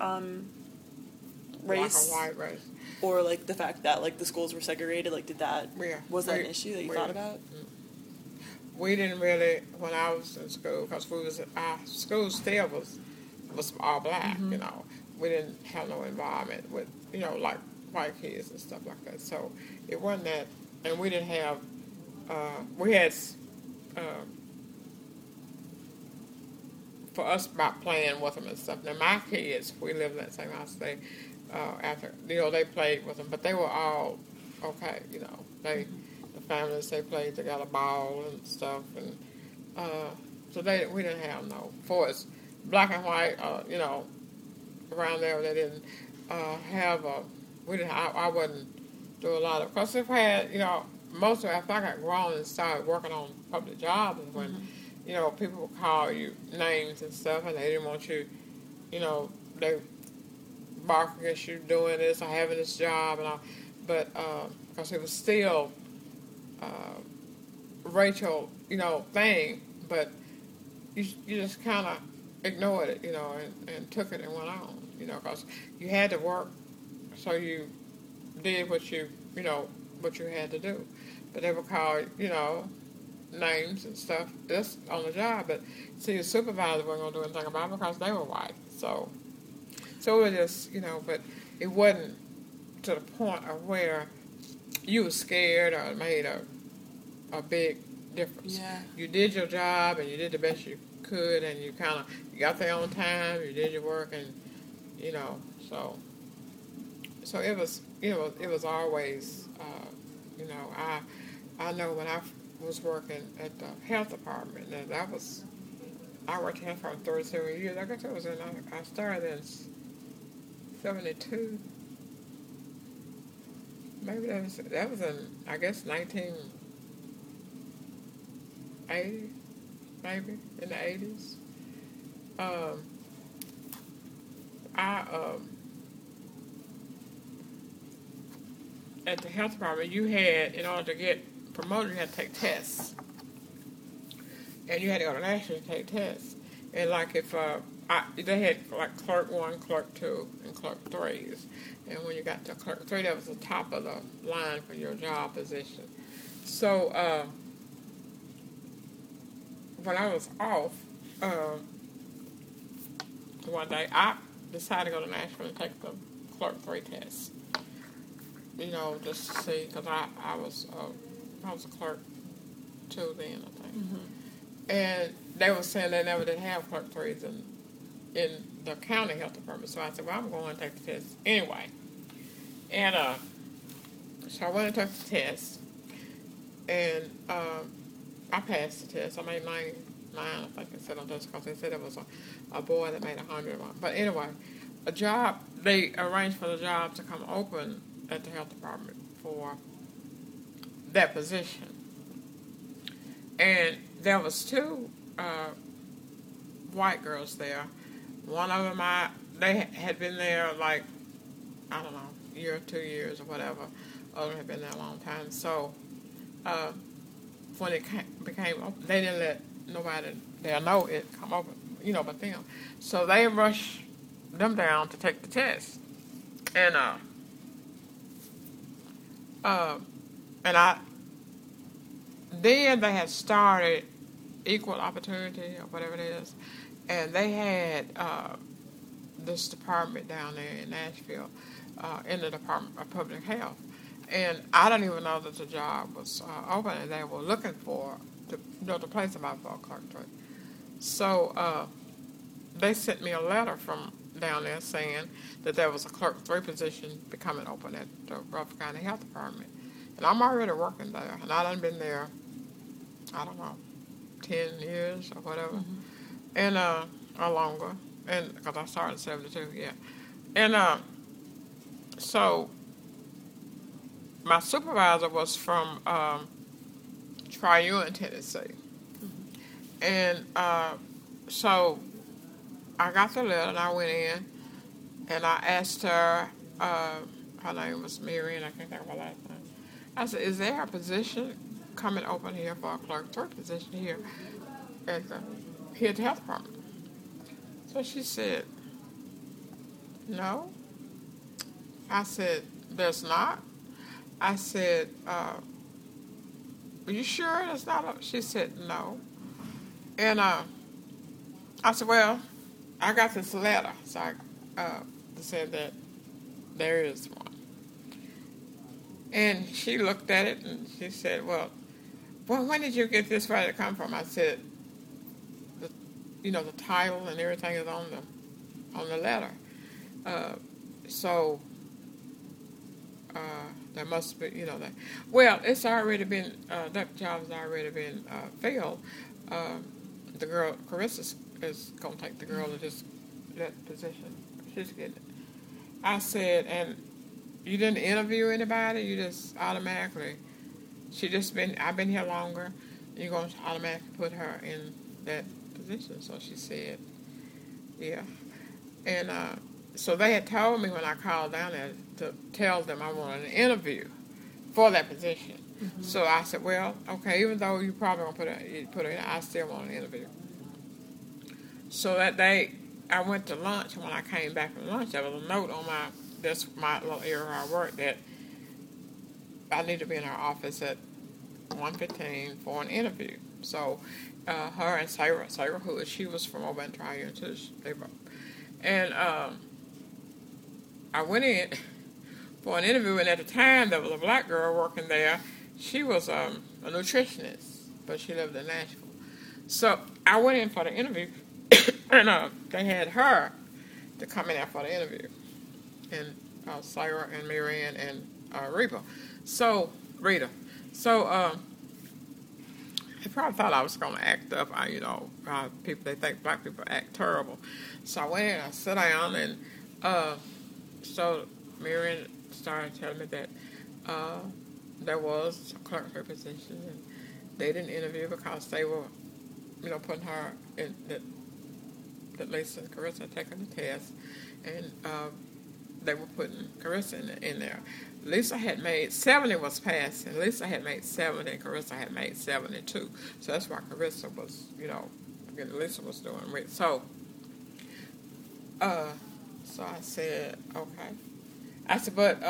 race Black or white race. or like the fact that like the schools were segregated? Like, was that an issue that you thought about? We didn't really when I was in school because our school still was all black. We didn't have no involvement with like white kids and stuff like that. So it wasn't that, and we didn't have. We had. For us about playing with them and stuff. Now my kids, we lived in that same house. They after they played with them, but they were all okay. The families they played together ball and stuff, and so we didn't have no for us black and white. Around there they didn't have a. We didn't. I wouldn't do a lot of because they've had most of it, after I got grown and started working on public jobs is when. People would call you names and stuff, and they didn't want you, they bark against you doing this or having this job and all. But because it was still racial, thing, but you just kind of ignored it, and took it and went on, because you had to work, so you did what you had to do. But they would call, names and stuff just on the job, but see, the supervisor wasn't going to do anything about it because they were white. So it was just, but it wasn't to the point of where you were scared or it made a big difference. Yeah. You did your job and you did the best you could, and you got there on time, you did your work, and, so it was, it was always, I know when I was working at the health department, and I worked in the health department 37 years. I guess I started in 72. Maybe that was in, I guess, 1980, maybe, in the 80s. At the health department, you had, in order to get promoted, you had to take tests, and you had to go to national to take tests. And like if they had like clerk 1, clerk 2, and clerk 3s, and when you got to clerk 3, that was the top of the line for your job position. So when I was off, one day I decided to go to Nashville and take the clerk 3 test. Just to see, because I was a clerk 2 then, I think. Mm-hmm. And they were saying they never did have clerk 3s in the county health department. So I said, well, I'm going to take the test anyway. And so I went and took the test. And I passed the test. I made 99, I think, instead of this, because they said it was a boy that made 100. But anyway, they arranged for the job to come open at the health department for that position. And there was 2 white girls there. One of them, they had been there like, I don't know, a year or 2 years or whatever. Other had been there a long time. So when it became open, they didn't let nobody there know it come open, but them. So they rushed them down to take the test. And then they had started Equal Opportunity or whatever it is, and they had this department down there in Nashville, in the Department of Public Health, and I didn't even know that the job was open, and they were looking to place somebody for a clerk 3. So they sent me a letter from down there saying that there was a clerk 3 position becoming open at the Rutherford County Health Department. And I'm already working there, and I done been there, I don't know, 10 years or whatever, mm-hmm. And or longer, and because I started in 72, yeah. And so my supervisor was from Triune, Tennessee, mm-hmm. And so I got the letter, and I went in, and I asked her her name was Mary, and I can't think of her last name. I said, is there a position coming open here for a clerk 3 position here at the health department? So she said, no. I said, there's not. I said, are you sure there's not? She said, no. And I said, well, I got this letter. So I said that there is one. And she looked at it and she said, well, when did you get this letter to come from? I said, the title and everything is on the letter. So there must be, that. Well, it's already been, that job has already been filled. The girl, Carissa, is going to take the girl to that position. She's getting it. I said, and you didn't interview anybody? You just automatically, I've been here longer, you're going to automatically put her in that position. So she said, yeah. And so they had told me when I called down there to tell them I wanted an interview for that position. Mm-hmm. So I said, well, okay, even though you probably going to put her in, I still want an interview. So that day, I went to lunch, and when I came back from lunch, there was a note on my little area where I work that I need to be in her office at 1:15 for an interview. So her and Sarah Hood, she was from over in Tri-Union too. And I went in for an interview, and at the time there was a black girl working there. She was a nutritionist, but she lived in Nashville. So I went in for the interview, and they had her to come in there for the interview. And Sarah and Marianne and Rita. So they probably thought I was going to act up. They think black people act terrible. So I went in, I sat down, and so Marianne started telling me that there was a clerk position, and they didn't interview because they were, putting her in that Lisa and Carissa had taken the test, and they were putting Carissa in there. Lisa had made 70 was passed, and Lisa had made 70, and Carissa had made 72. So that's why Carissa was, Lisa was doing it. So I said, okay. I said, but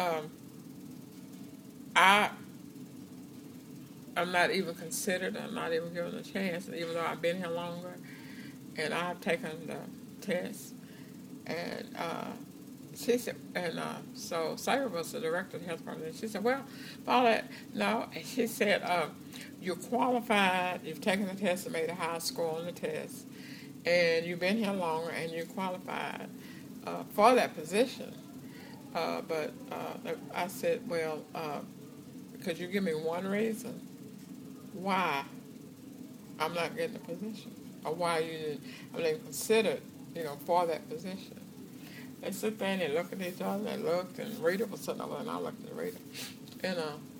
I'm not even considered. I'm not even given a chance, even though I've been here longer, and I've taken the test. And she said, so Sarah was the director of the health department. She said, well, Paulette, no. And she said, you're qualified. You've taken the test and made a high score on the test, and you've been here longer, and you're qualified for that position. But I said, well, could you give me one reason why I'm not getting the position, or why I'm not considered, for that position? They sit there and they look at each other, and they looked, and Rita was sitting over there, and I looked at Rita. And,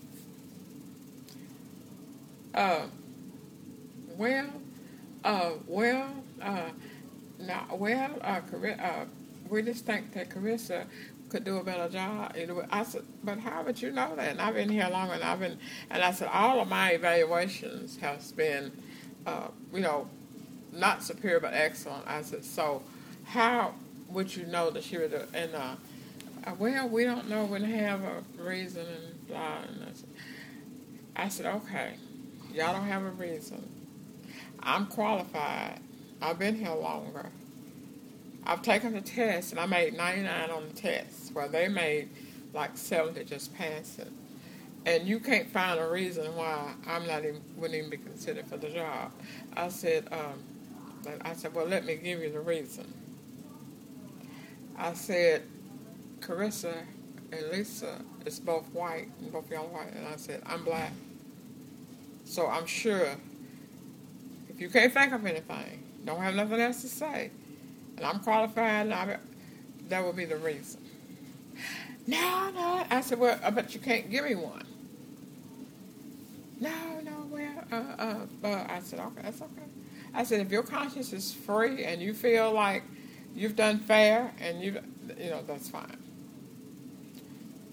we just think that Carissa could do a better job. I said, but how would you know that? And I've been here longer, and I said, all of my evaluations have been, not superior but excellent. I said, so how would you know that she would do? And well, we don't know. We don't have a reason, and blah. And I said, okay, y'all don't have a reason. I'm qualified. I've been here longer. I've taken the test, and I made 99 on the test, where they made like 70 just passing. And you can't find a reason why wouldn't even be considered for the job. I said, well, let me give you the reason. I said, Carissa and Lisa is both white, and both y'all white, and I said, I'm black. So I'm sure, if you can't think of anything, don't have nothing else to say, and I'm qualified, and that would be the reason. No. I said, well, but you can't give me one. No, well, I said, okay, that's okay. I said, if your conscience is free and you feel like you've done fair, and that's fine.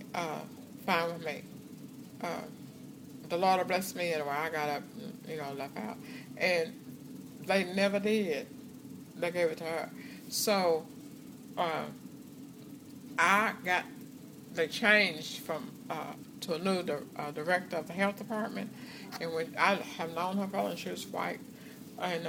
fine with me. The Lord will bless me anyway. I got up and, left out. And they never did. They gave it to her. So, they changed from, to a new director of the health department. And when I have known her girl, and she was white. And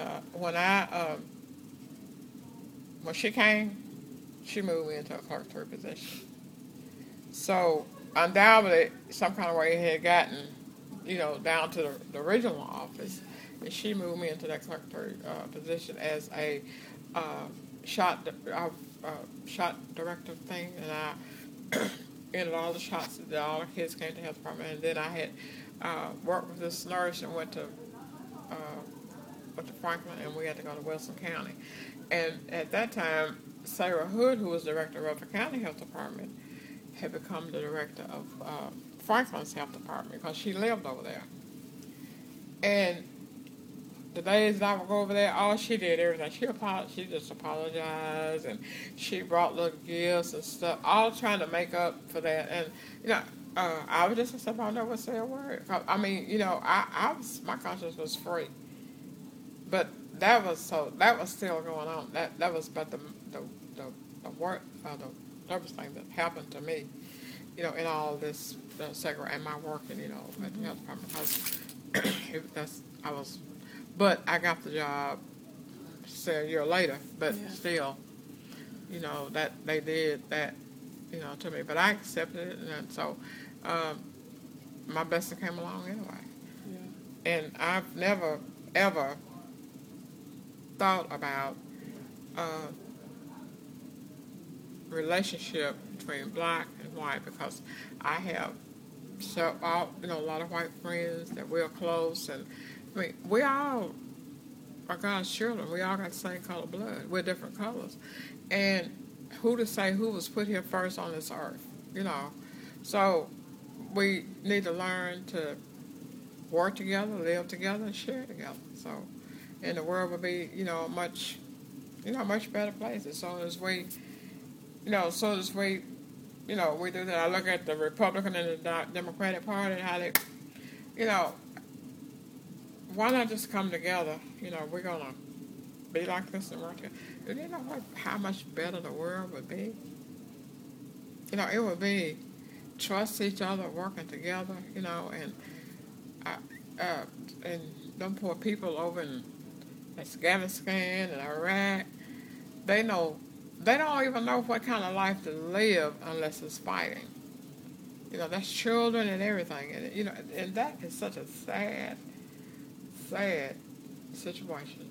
when she came, she moved me into a clerk 3 position. So undoubtedly, some kind of way it had gotten, down to the regional office, and she moved me into that clerk 3 position as a shot director thing, and I ended all the shots. All the kids came to the health department, and then I had worked with this nurse and went to Franklin, and we had to go to Wilson County. And at that time, Sarah Hood, who was director of the county health department, had become the director of Franklin's health department because she lived over there. And the days that I would go over there, all she did, everything. She just apologized, and she brought little gifts and stuff, all trying to make up for that. And, I was just except I never say a word. I mean, I was, my conscience was free. But that was still going on. That was but the work, the everything that happened to me, in all this segregation and my working, at the health department. But I got the job, say a year later. But still, that they did that, to me. But I accepted it, and so my blessing came along anyway. Yeah. And I've never ever thought about relationship between black and white because I have a lot of white friends that we're close, and I mean we all are God's children. We all got the same color blood. We're different colors, and who to say who was put here first on this earth? So we need to learn to work together, live together, and share together. So. And the world will be, a much better place as soon as we, we do that. I look at the Republican and the Democratic Party and how they, why not just come together? We're going to be like this and work together. Do you know how much better the world would be? It would be trust each other, working together, and them poor people over in Afghanistan and Iraq, they don't even know what kind of life to live unless it's fighting. That's children and everything, and and that is such a sad situation.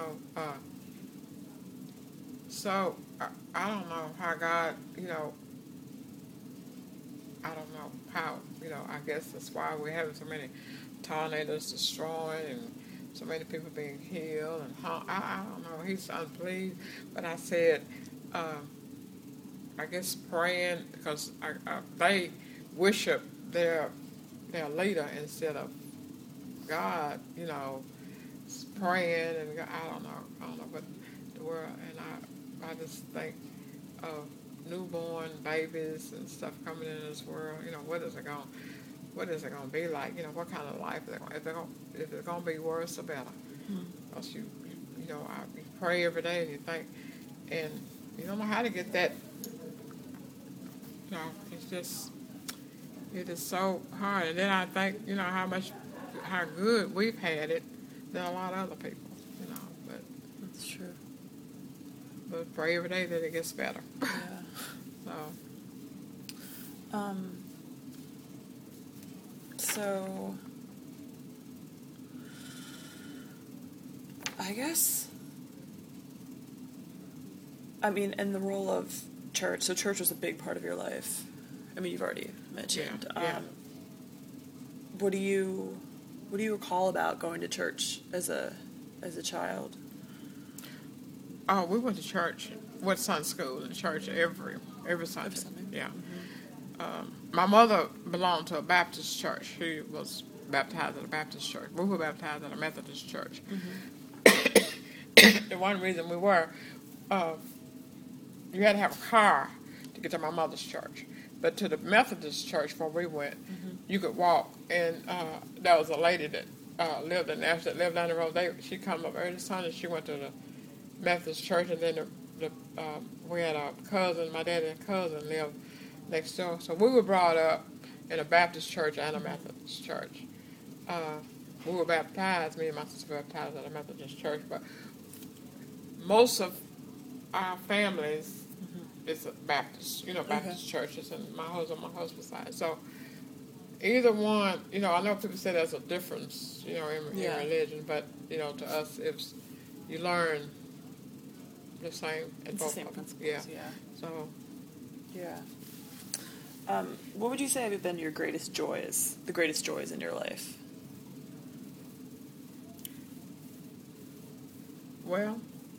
So I don't know how God, I don't know how, I guess that's why we're having so many tornadoes destroying and so many people being healed, and I don't know, he's unpleased. But I said, I guess praying, because they worship their leader instead of God, praying, and I don't know what the world, and I just think of newborn babies and stuff coming into this world. What is it going to be like? What kind of life is it going to, if it's going to be worse or better? Because you pray every day and you think, and you don't know how to get that. It is so hard. And then I think, how good we've had it than a lot of other people, but that's true. But pray every day that it gets better. Yeah. So, I guess, in the role of church, so church was a big part of your life. You've already mentioned. Yeah. What do you recall about going to church as a child? Oh, we went to church, went to Sunday school and church every Sunday. Every Sunday. Yeah. My mother belonged to a Baptist church. She was baptized at a Baptist church. We were baptized at a Methodist church. The one reason we were, you had to have a car to get to my mother's church. But to the Methodist church where we went, you could walk, and there was a lady that lived in Nashville, that lived down the road. She come up early Sunday. She went to the Methodist church, and then we had a cousin. My daddy's cousin lived next door, so we were brought up in a Baptist church and a Methodist church. We were baptized. Me and my sister were baptized at a Methodist church, but most of our families is Baptist, Baptist churches, and my husband's side. So either one, I know people say there's a difference, in religion, but to us, it's you learn the same. It's the same principles. Yeah. So. Yeah. What would you say have been your greatest joys? The greatest joys in your life? Well.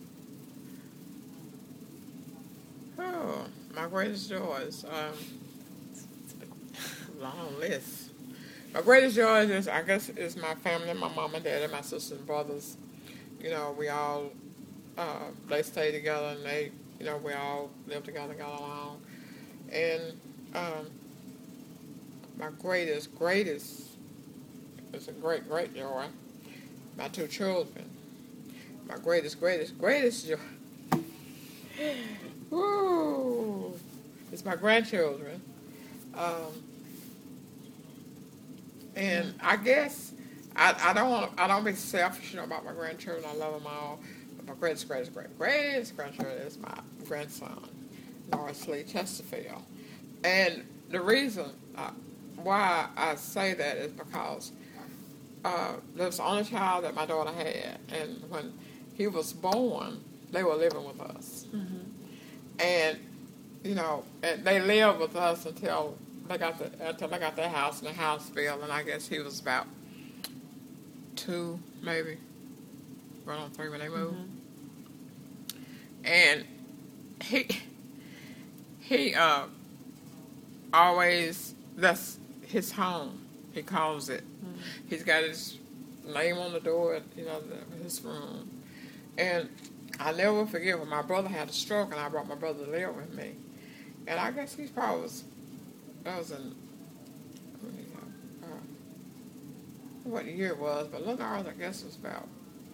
Oh, my greatest joys. It's a big Long list. My greatest joy is, I guess, is my family, my mom and dad, and my sisters and brothers. We all, they stay together, and they, we all live together, got along. And my greatest is a great joy. My 2 children. My greatest joy. Woo! It's my grandchildren. And I guess I don't be selfish about my grandchildren. I love them all. But my greatest grandchildren is my grandson, Norris Lee Chesterfield. And the reason why I say that is because that was the only child that my daughter had, and when he was born, they were living with us. And and they lived with us until they got their house, and the house bill, and I guess he was about 2, maybe, going on 3 when they moved. And he always, that's his home, he calls it. He's got his name on the door, his room. And I never forget when my brother had a stroke, and I brought my brother to live with me. And I guess he probably that was in, what year it was, but Leonard, I guess, was about,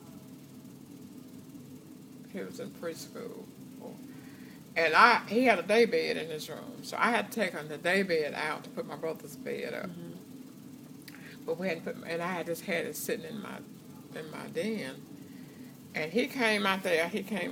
he was in preschool. And he had a day bed in his room, so I had to take the day bed out to put my brother's bed up. But we hadn't and I had just had it sitting in my den. And he came out there, and he came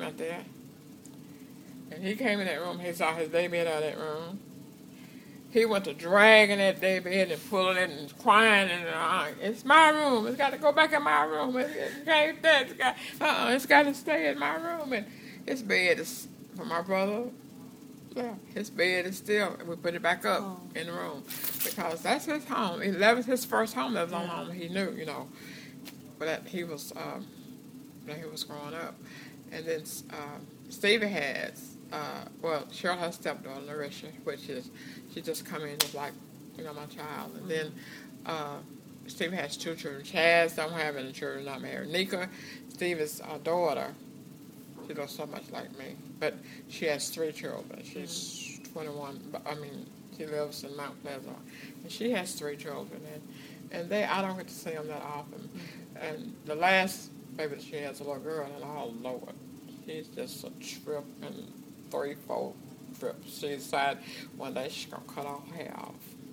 in that room, he saw his day bed out of that room. He went to dragging that day bed and pulling it and crying, and it's my room, it's got to go back in my room, it's got to stay in my room. And his bed is, for my brother, his bed is still, we put it back up in the room, because that's his home. That was his first home, that was the only home he knew, but that he was growing up. And then Stevie has, Cheryl has stepdaughter, Larisha, which is, she just come in as like, my child. And then Stevie has 2 children. Chaz don't have any children, not married. Nika, Stevie's daughter, she looks so much like me, but she has 3 children. She's 21, but she lives in Mount Pleasant, and she has 3 children, and I don't get to see them that often. And the last baby she has, a little girl, and oh Lord, she's just a trip, and 3-4 trips. She decided one day she's gonna cut all hair off.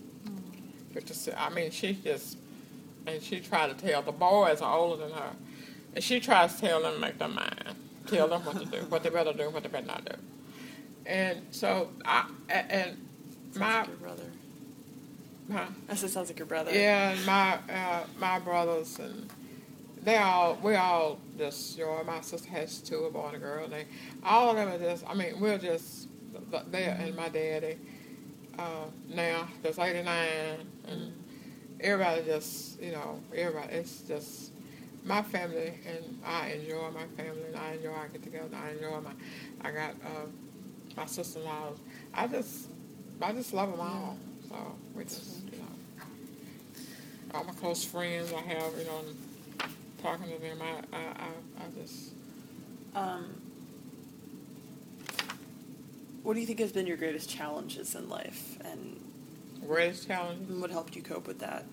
She just, and she tried to tell, the boys are older than her, and she tries to tell them, make them mind, tell them what to do, what they better do, what they better not do. And so sounds like your brother. Huh? I said, sounds like your brother. Yeah, and my brothers, and we all just, my sister has 2, a boy and a girl, and all of them are just, we're just, and my daddy, now, there's 89, and everybody just, everybody, it's just my family, and I enjoy my family, and I enjoy I get together, I got my sister-in-laws, I just love them all, so we just, all my close friends I have, talking to them, I just... what do you think has been your greatest challenges in life, and Greatest challenges? what helped you cope with that?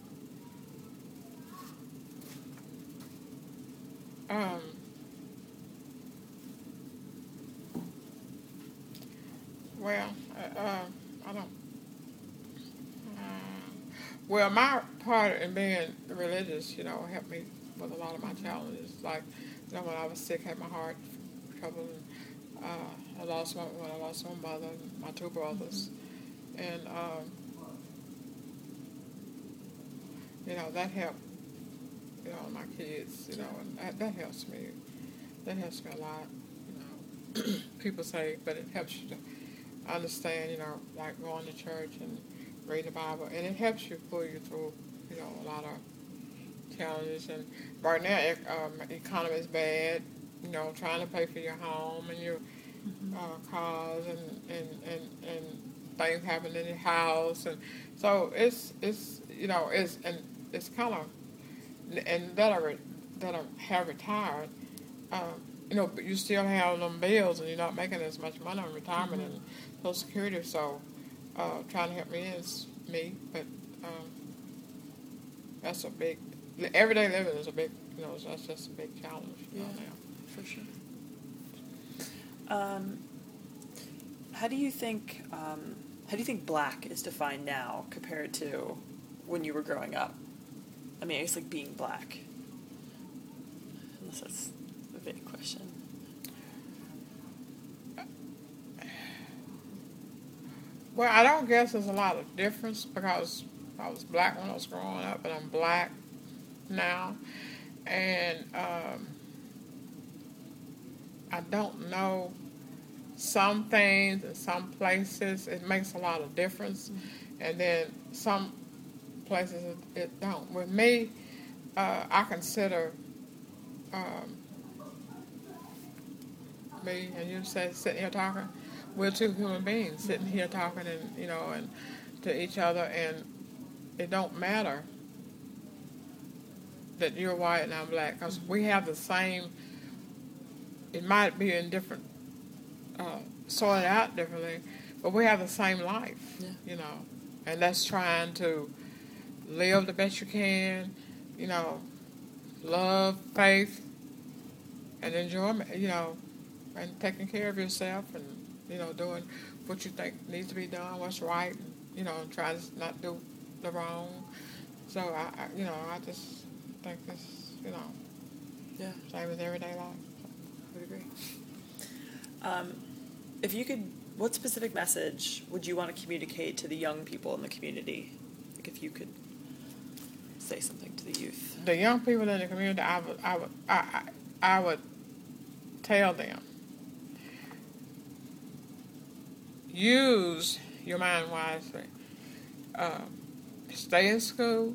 Well, I don't. Well, my part in being religious, helped me with a lot of my challenges. Like, when I was sick, had my heart trouble, and when I lost my mother, and my two brothers, and that helped. My kids, and that helps me. That helps me a lot. People say, but it helps you to understand. Like going to church and reading the Bible, and it helps you pull you through. A lot of challenges. And right now, economy is bad. Trying to pay for your home and your cars and things happen in your house, and so it's kind of, and that I have retired, but you still have them bills, and you're not making as much money on retirement and Social Security. So trying to help me is me, but that's a big, everyday living is a big, that's just a big challenge. Yeah, for sure. How do you think Black is defined now compared to when you were growing up? I mean, it's like being Black. Unless that's a big question. Well, I don't guess there's a lot of difference because I was Black when I was growing up, and I'm Black now, and I don't know. Some things in some places it makes a lot of difference, and then some places it don't. With me, I consider me and you say sitting here talking. We're two human beings sitting here talking, and and to each other, and it don't matter that you're white and I'm Black, because we have the same. It might be in different, sorted out differently, but we have the same life, and that's trying to live the best you can, love, faith, and enjoyment, and taking care of yourself, and doing what you think needs to be done, what's right, and trying to not do the wrong. So I just think it's same as everyday life. I would agree. If you could, what specific message would you want to communicate to the young people in the community? Like, if you could say something to the youth. The young people in the community, I would tell them, use your mind wisely. Stay in school.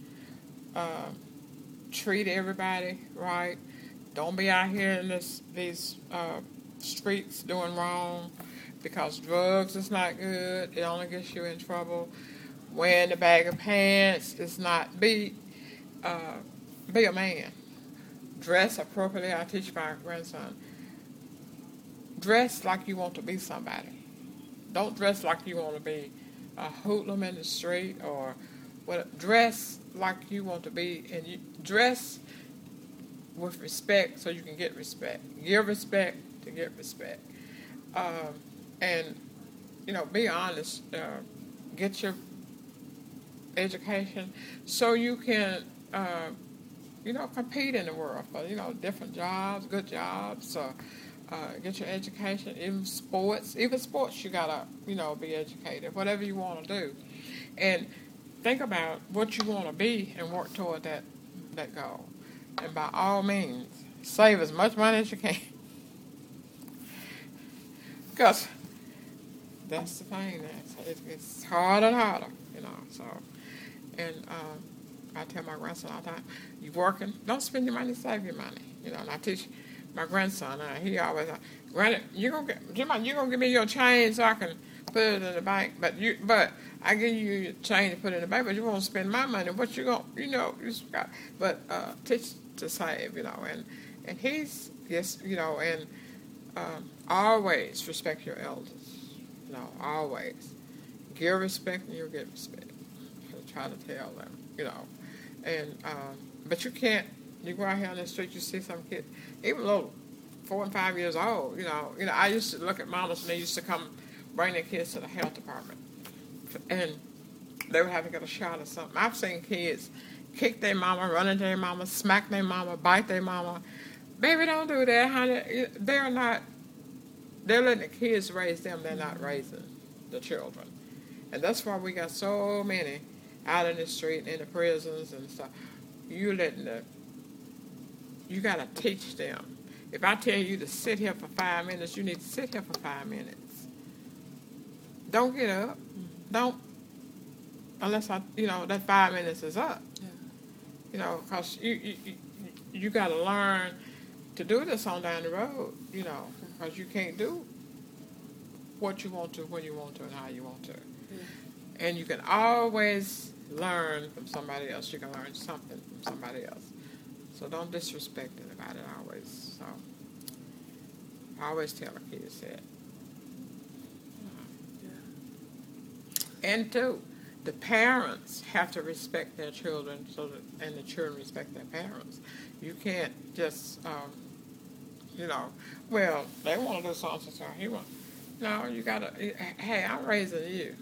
Treat everybody right. Don't be out here in these streets doing wrong, because drugs is not good. It only gets you in trouble. Wearing a bag of pants is not. Be a man. Dress appropriately. I teach my grandson. Dress like you want to be somebody. Don't dress like you want to be a hoodlum in the street or what. Dress like you want to be, and you dress with respect so you can get respect. Give respect to get respect. And, be honest. Get your education so you can, compete in the world for, different jobs, good jobs. Get your education. Even sports you gotta, be educated. Whatever you want to do. And think about what you want to be and work toward that goal. And by all means, save as much money as you can. Because that's the thing. It's harder and harder, So, and I tell my grandson all the time, you working, don't spend your money, save your money. And I teach my grandson, he always, Granny, you're gonna give me your change so I can put it in the bank. But I give you your change to put it in the bank, but you won't spend my money. What you gonna, but teach to save, and he's, yes, and always respect your elders. You know, always. Give respect and you'll get respect. I try to tell them, you know. And, but you can't, you go out here on the street, you see some kid, even little 4 and 5 years old, you know, I used to look at mamas and they used to come bring their kids to the health department. And they would have to get a shot or something. I've seen kids kick their mama, run into their mama, smack their mama, bite their mama. Baby, don't do that, honey. They're letting the kids raise them. They're not raising the children. And that's why we got so many out in the street, in the prisons and stuff. You got to teach them. If I tell you to sit here for 5 minutes, you need to sit here for 5 minutes. Don't get up. Don't, unless that 5 minutes is up. Yeah. Because you got to learn to do this on down the road, because you can't do what you want to, when you want to, and how you want to. Yeah. And you can always learn from somebody else. You can learn something from somebody else. So don't disrespect anybody always. So I always tell the kids that. Yeah. And two, the parents have to respect their children, and the children respect their parents. You can't just, well, they want to do something, so he want. No, you gotta. Hey, I'm raising you.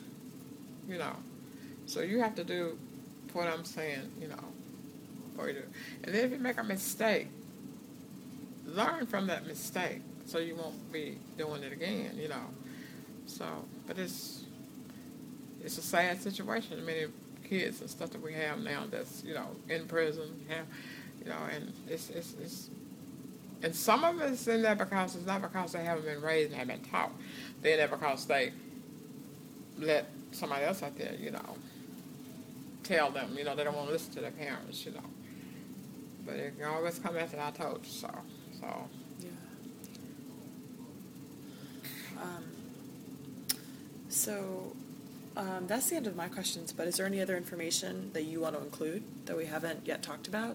So you have to do what I'm saying. What you do. And then if you make a mistake, learn from that mistake, so you won't be doing it again. So, but it's a sad situation. Many kids and stuff that we have now that's in prison, and it's and some of it's in there because it's not because they haven't been raised and haven't been taught. They're in there because they let somebody else out there, tell them, they don't want to listen to their parents, But it can always come after I told you so. Yeah. So that's the end of my questions, but is there any other information that you want to include that we haven't yet talked about?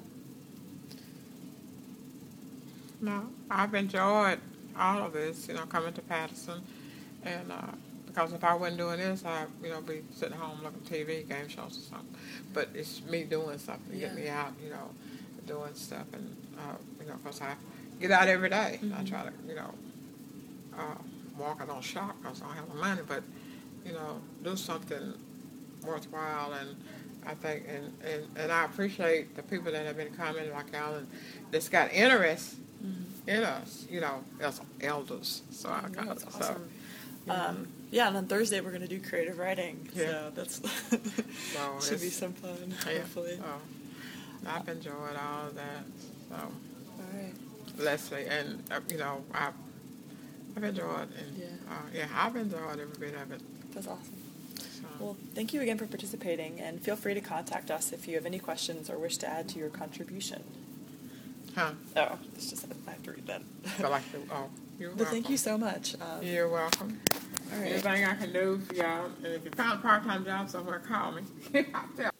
No, I've enjoyed all of this, coming to Patterson, and because if I wasn't doing this, I'd, be sitting home looking at TV, game shows or something. But it's me doing something to get me out, doing stuff, and because I get out every day. Mm-hmm. I try to, walk. I don't shop because I don't have the money, but do something worthwhile. And I think, and I appreciate the people that have been commenting, like Alan, that's got interest in us, as elders. So I got that's awesome. And on Thursday we're going to do creative writing. Yeah. So that's should be some fun. Yeah. Hopefully. I've enjoyed all of that. So. All right. Leslie, and I've enjoyed, and I've enjoyed every bit of it. That's awesome. So. Well, thank you again for participating, and feel free to contact us if you have any questions or wish to add to your contribution. Huh? Oh, it's just I have to read that. You're welcome. But thank you so much. You're welcome. All right. Anything I can do for y'all, and if you found a part-time job somewhere, call me.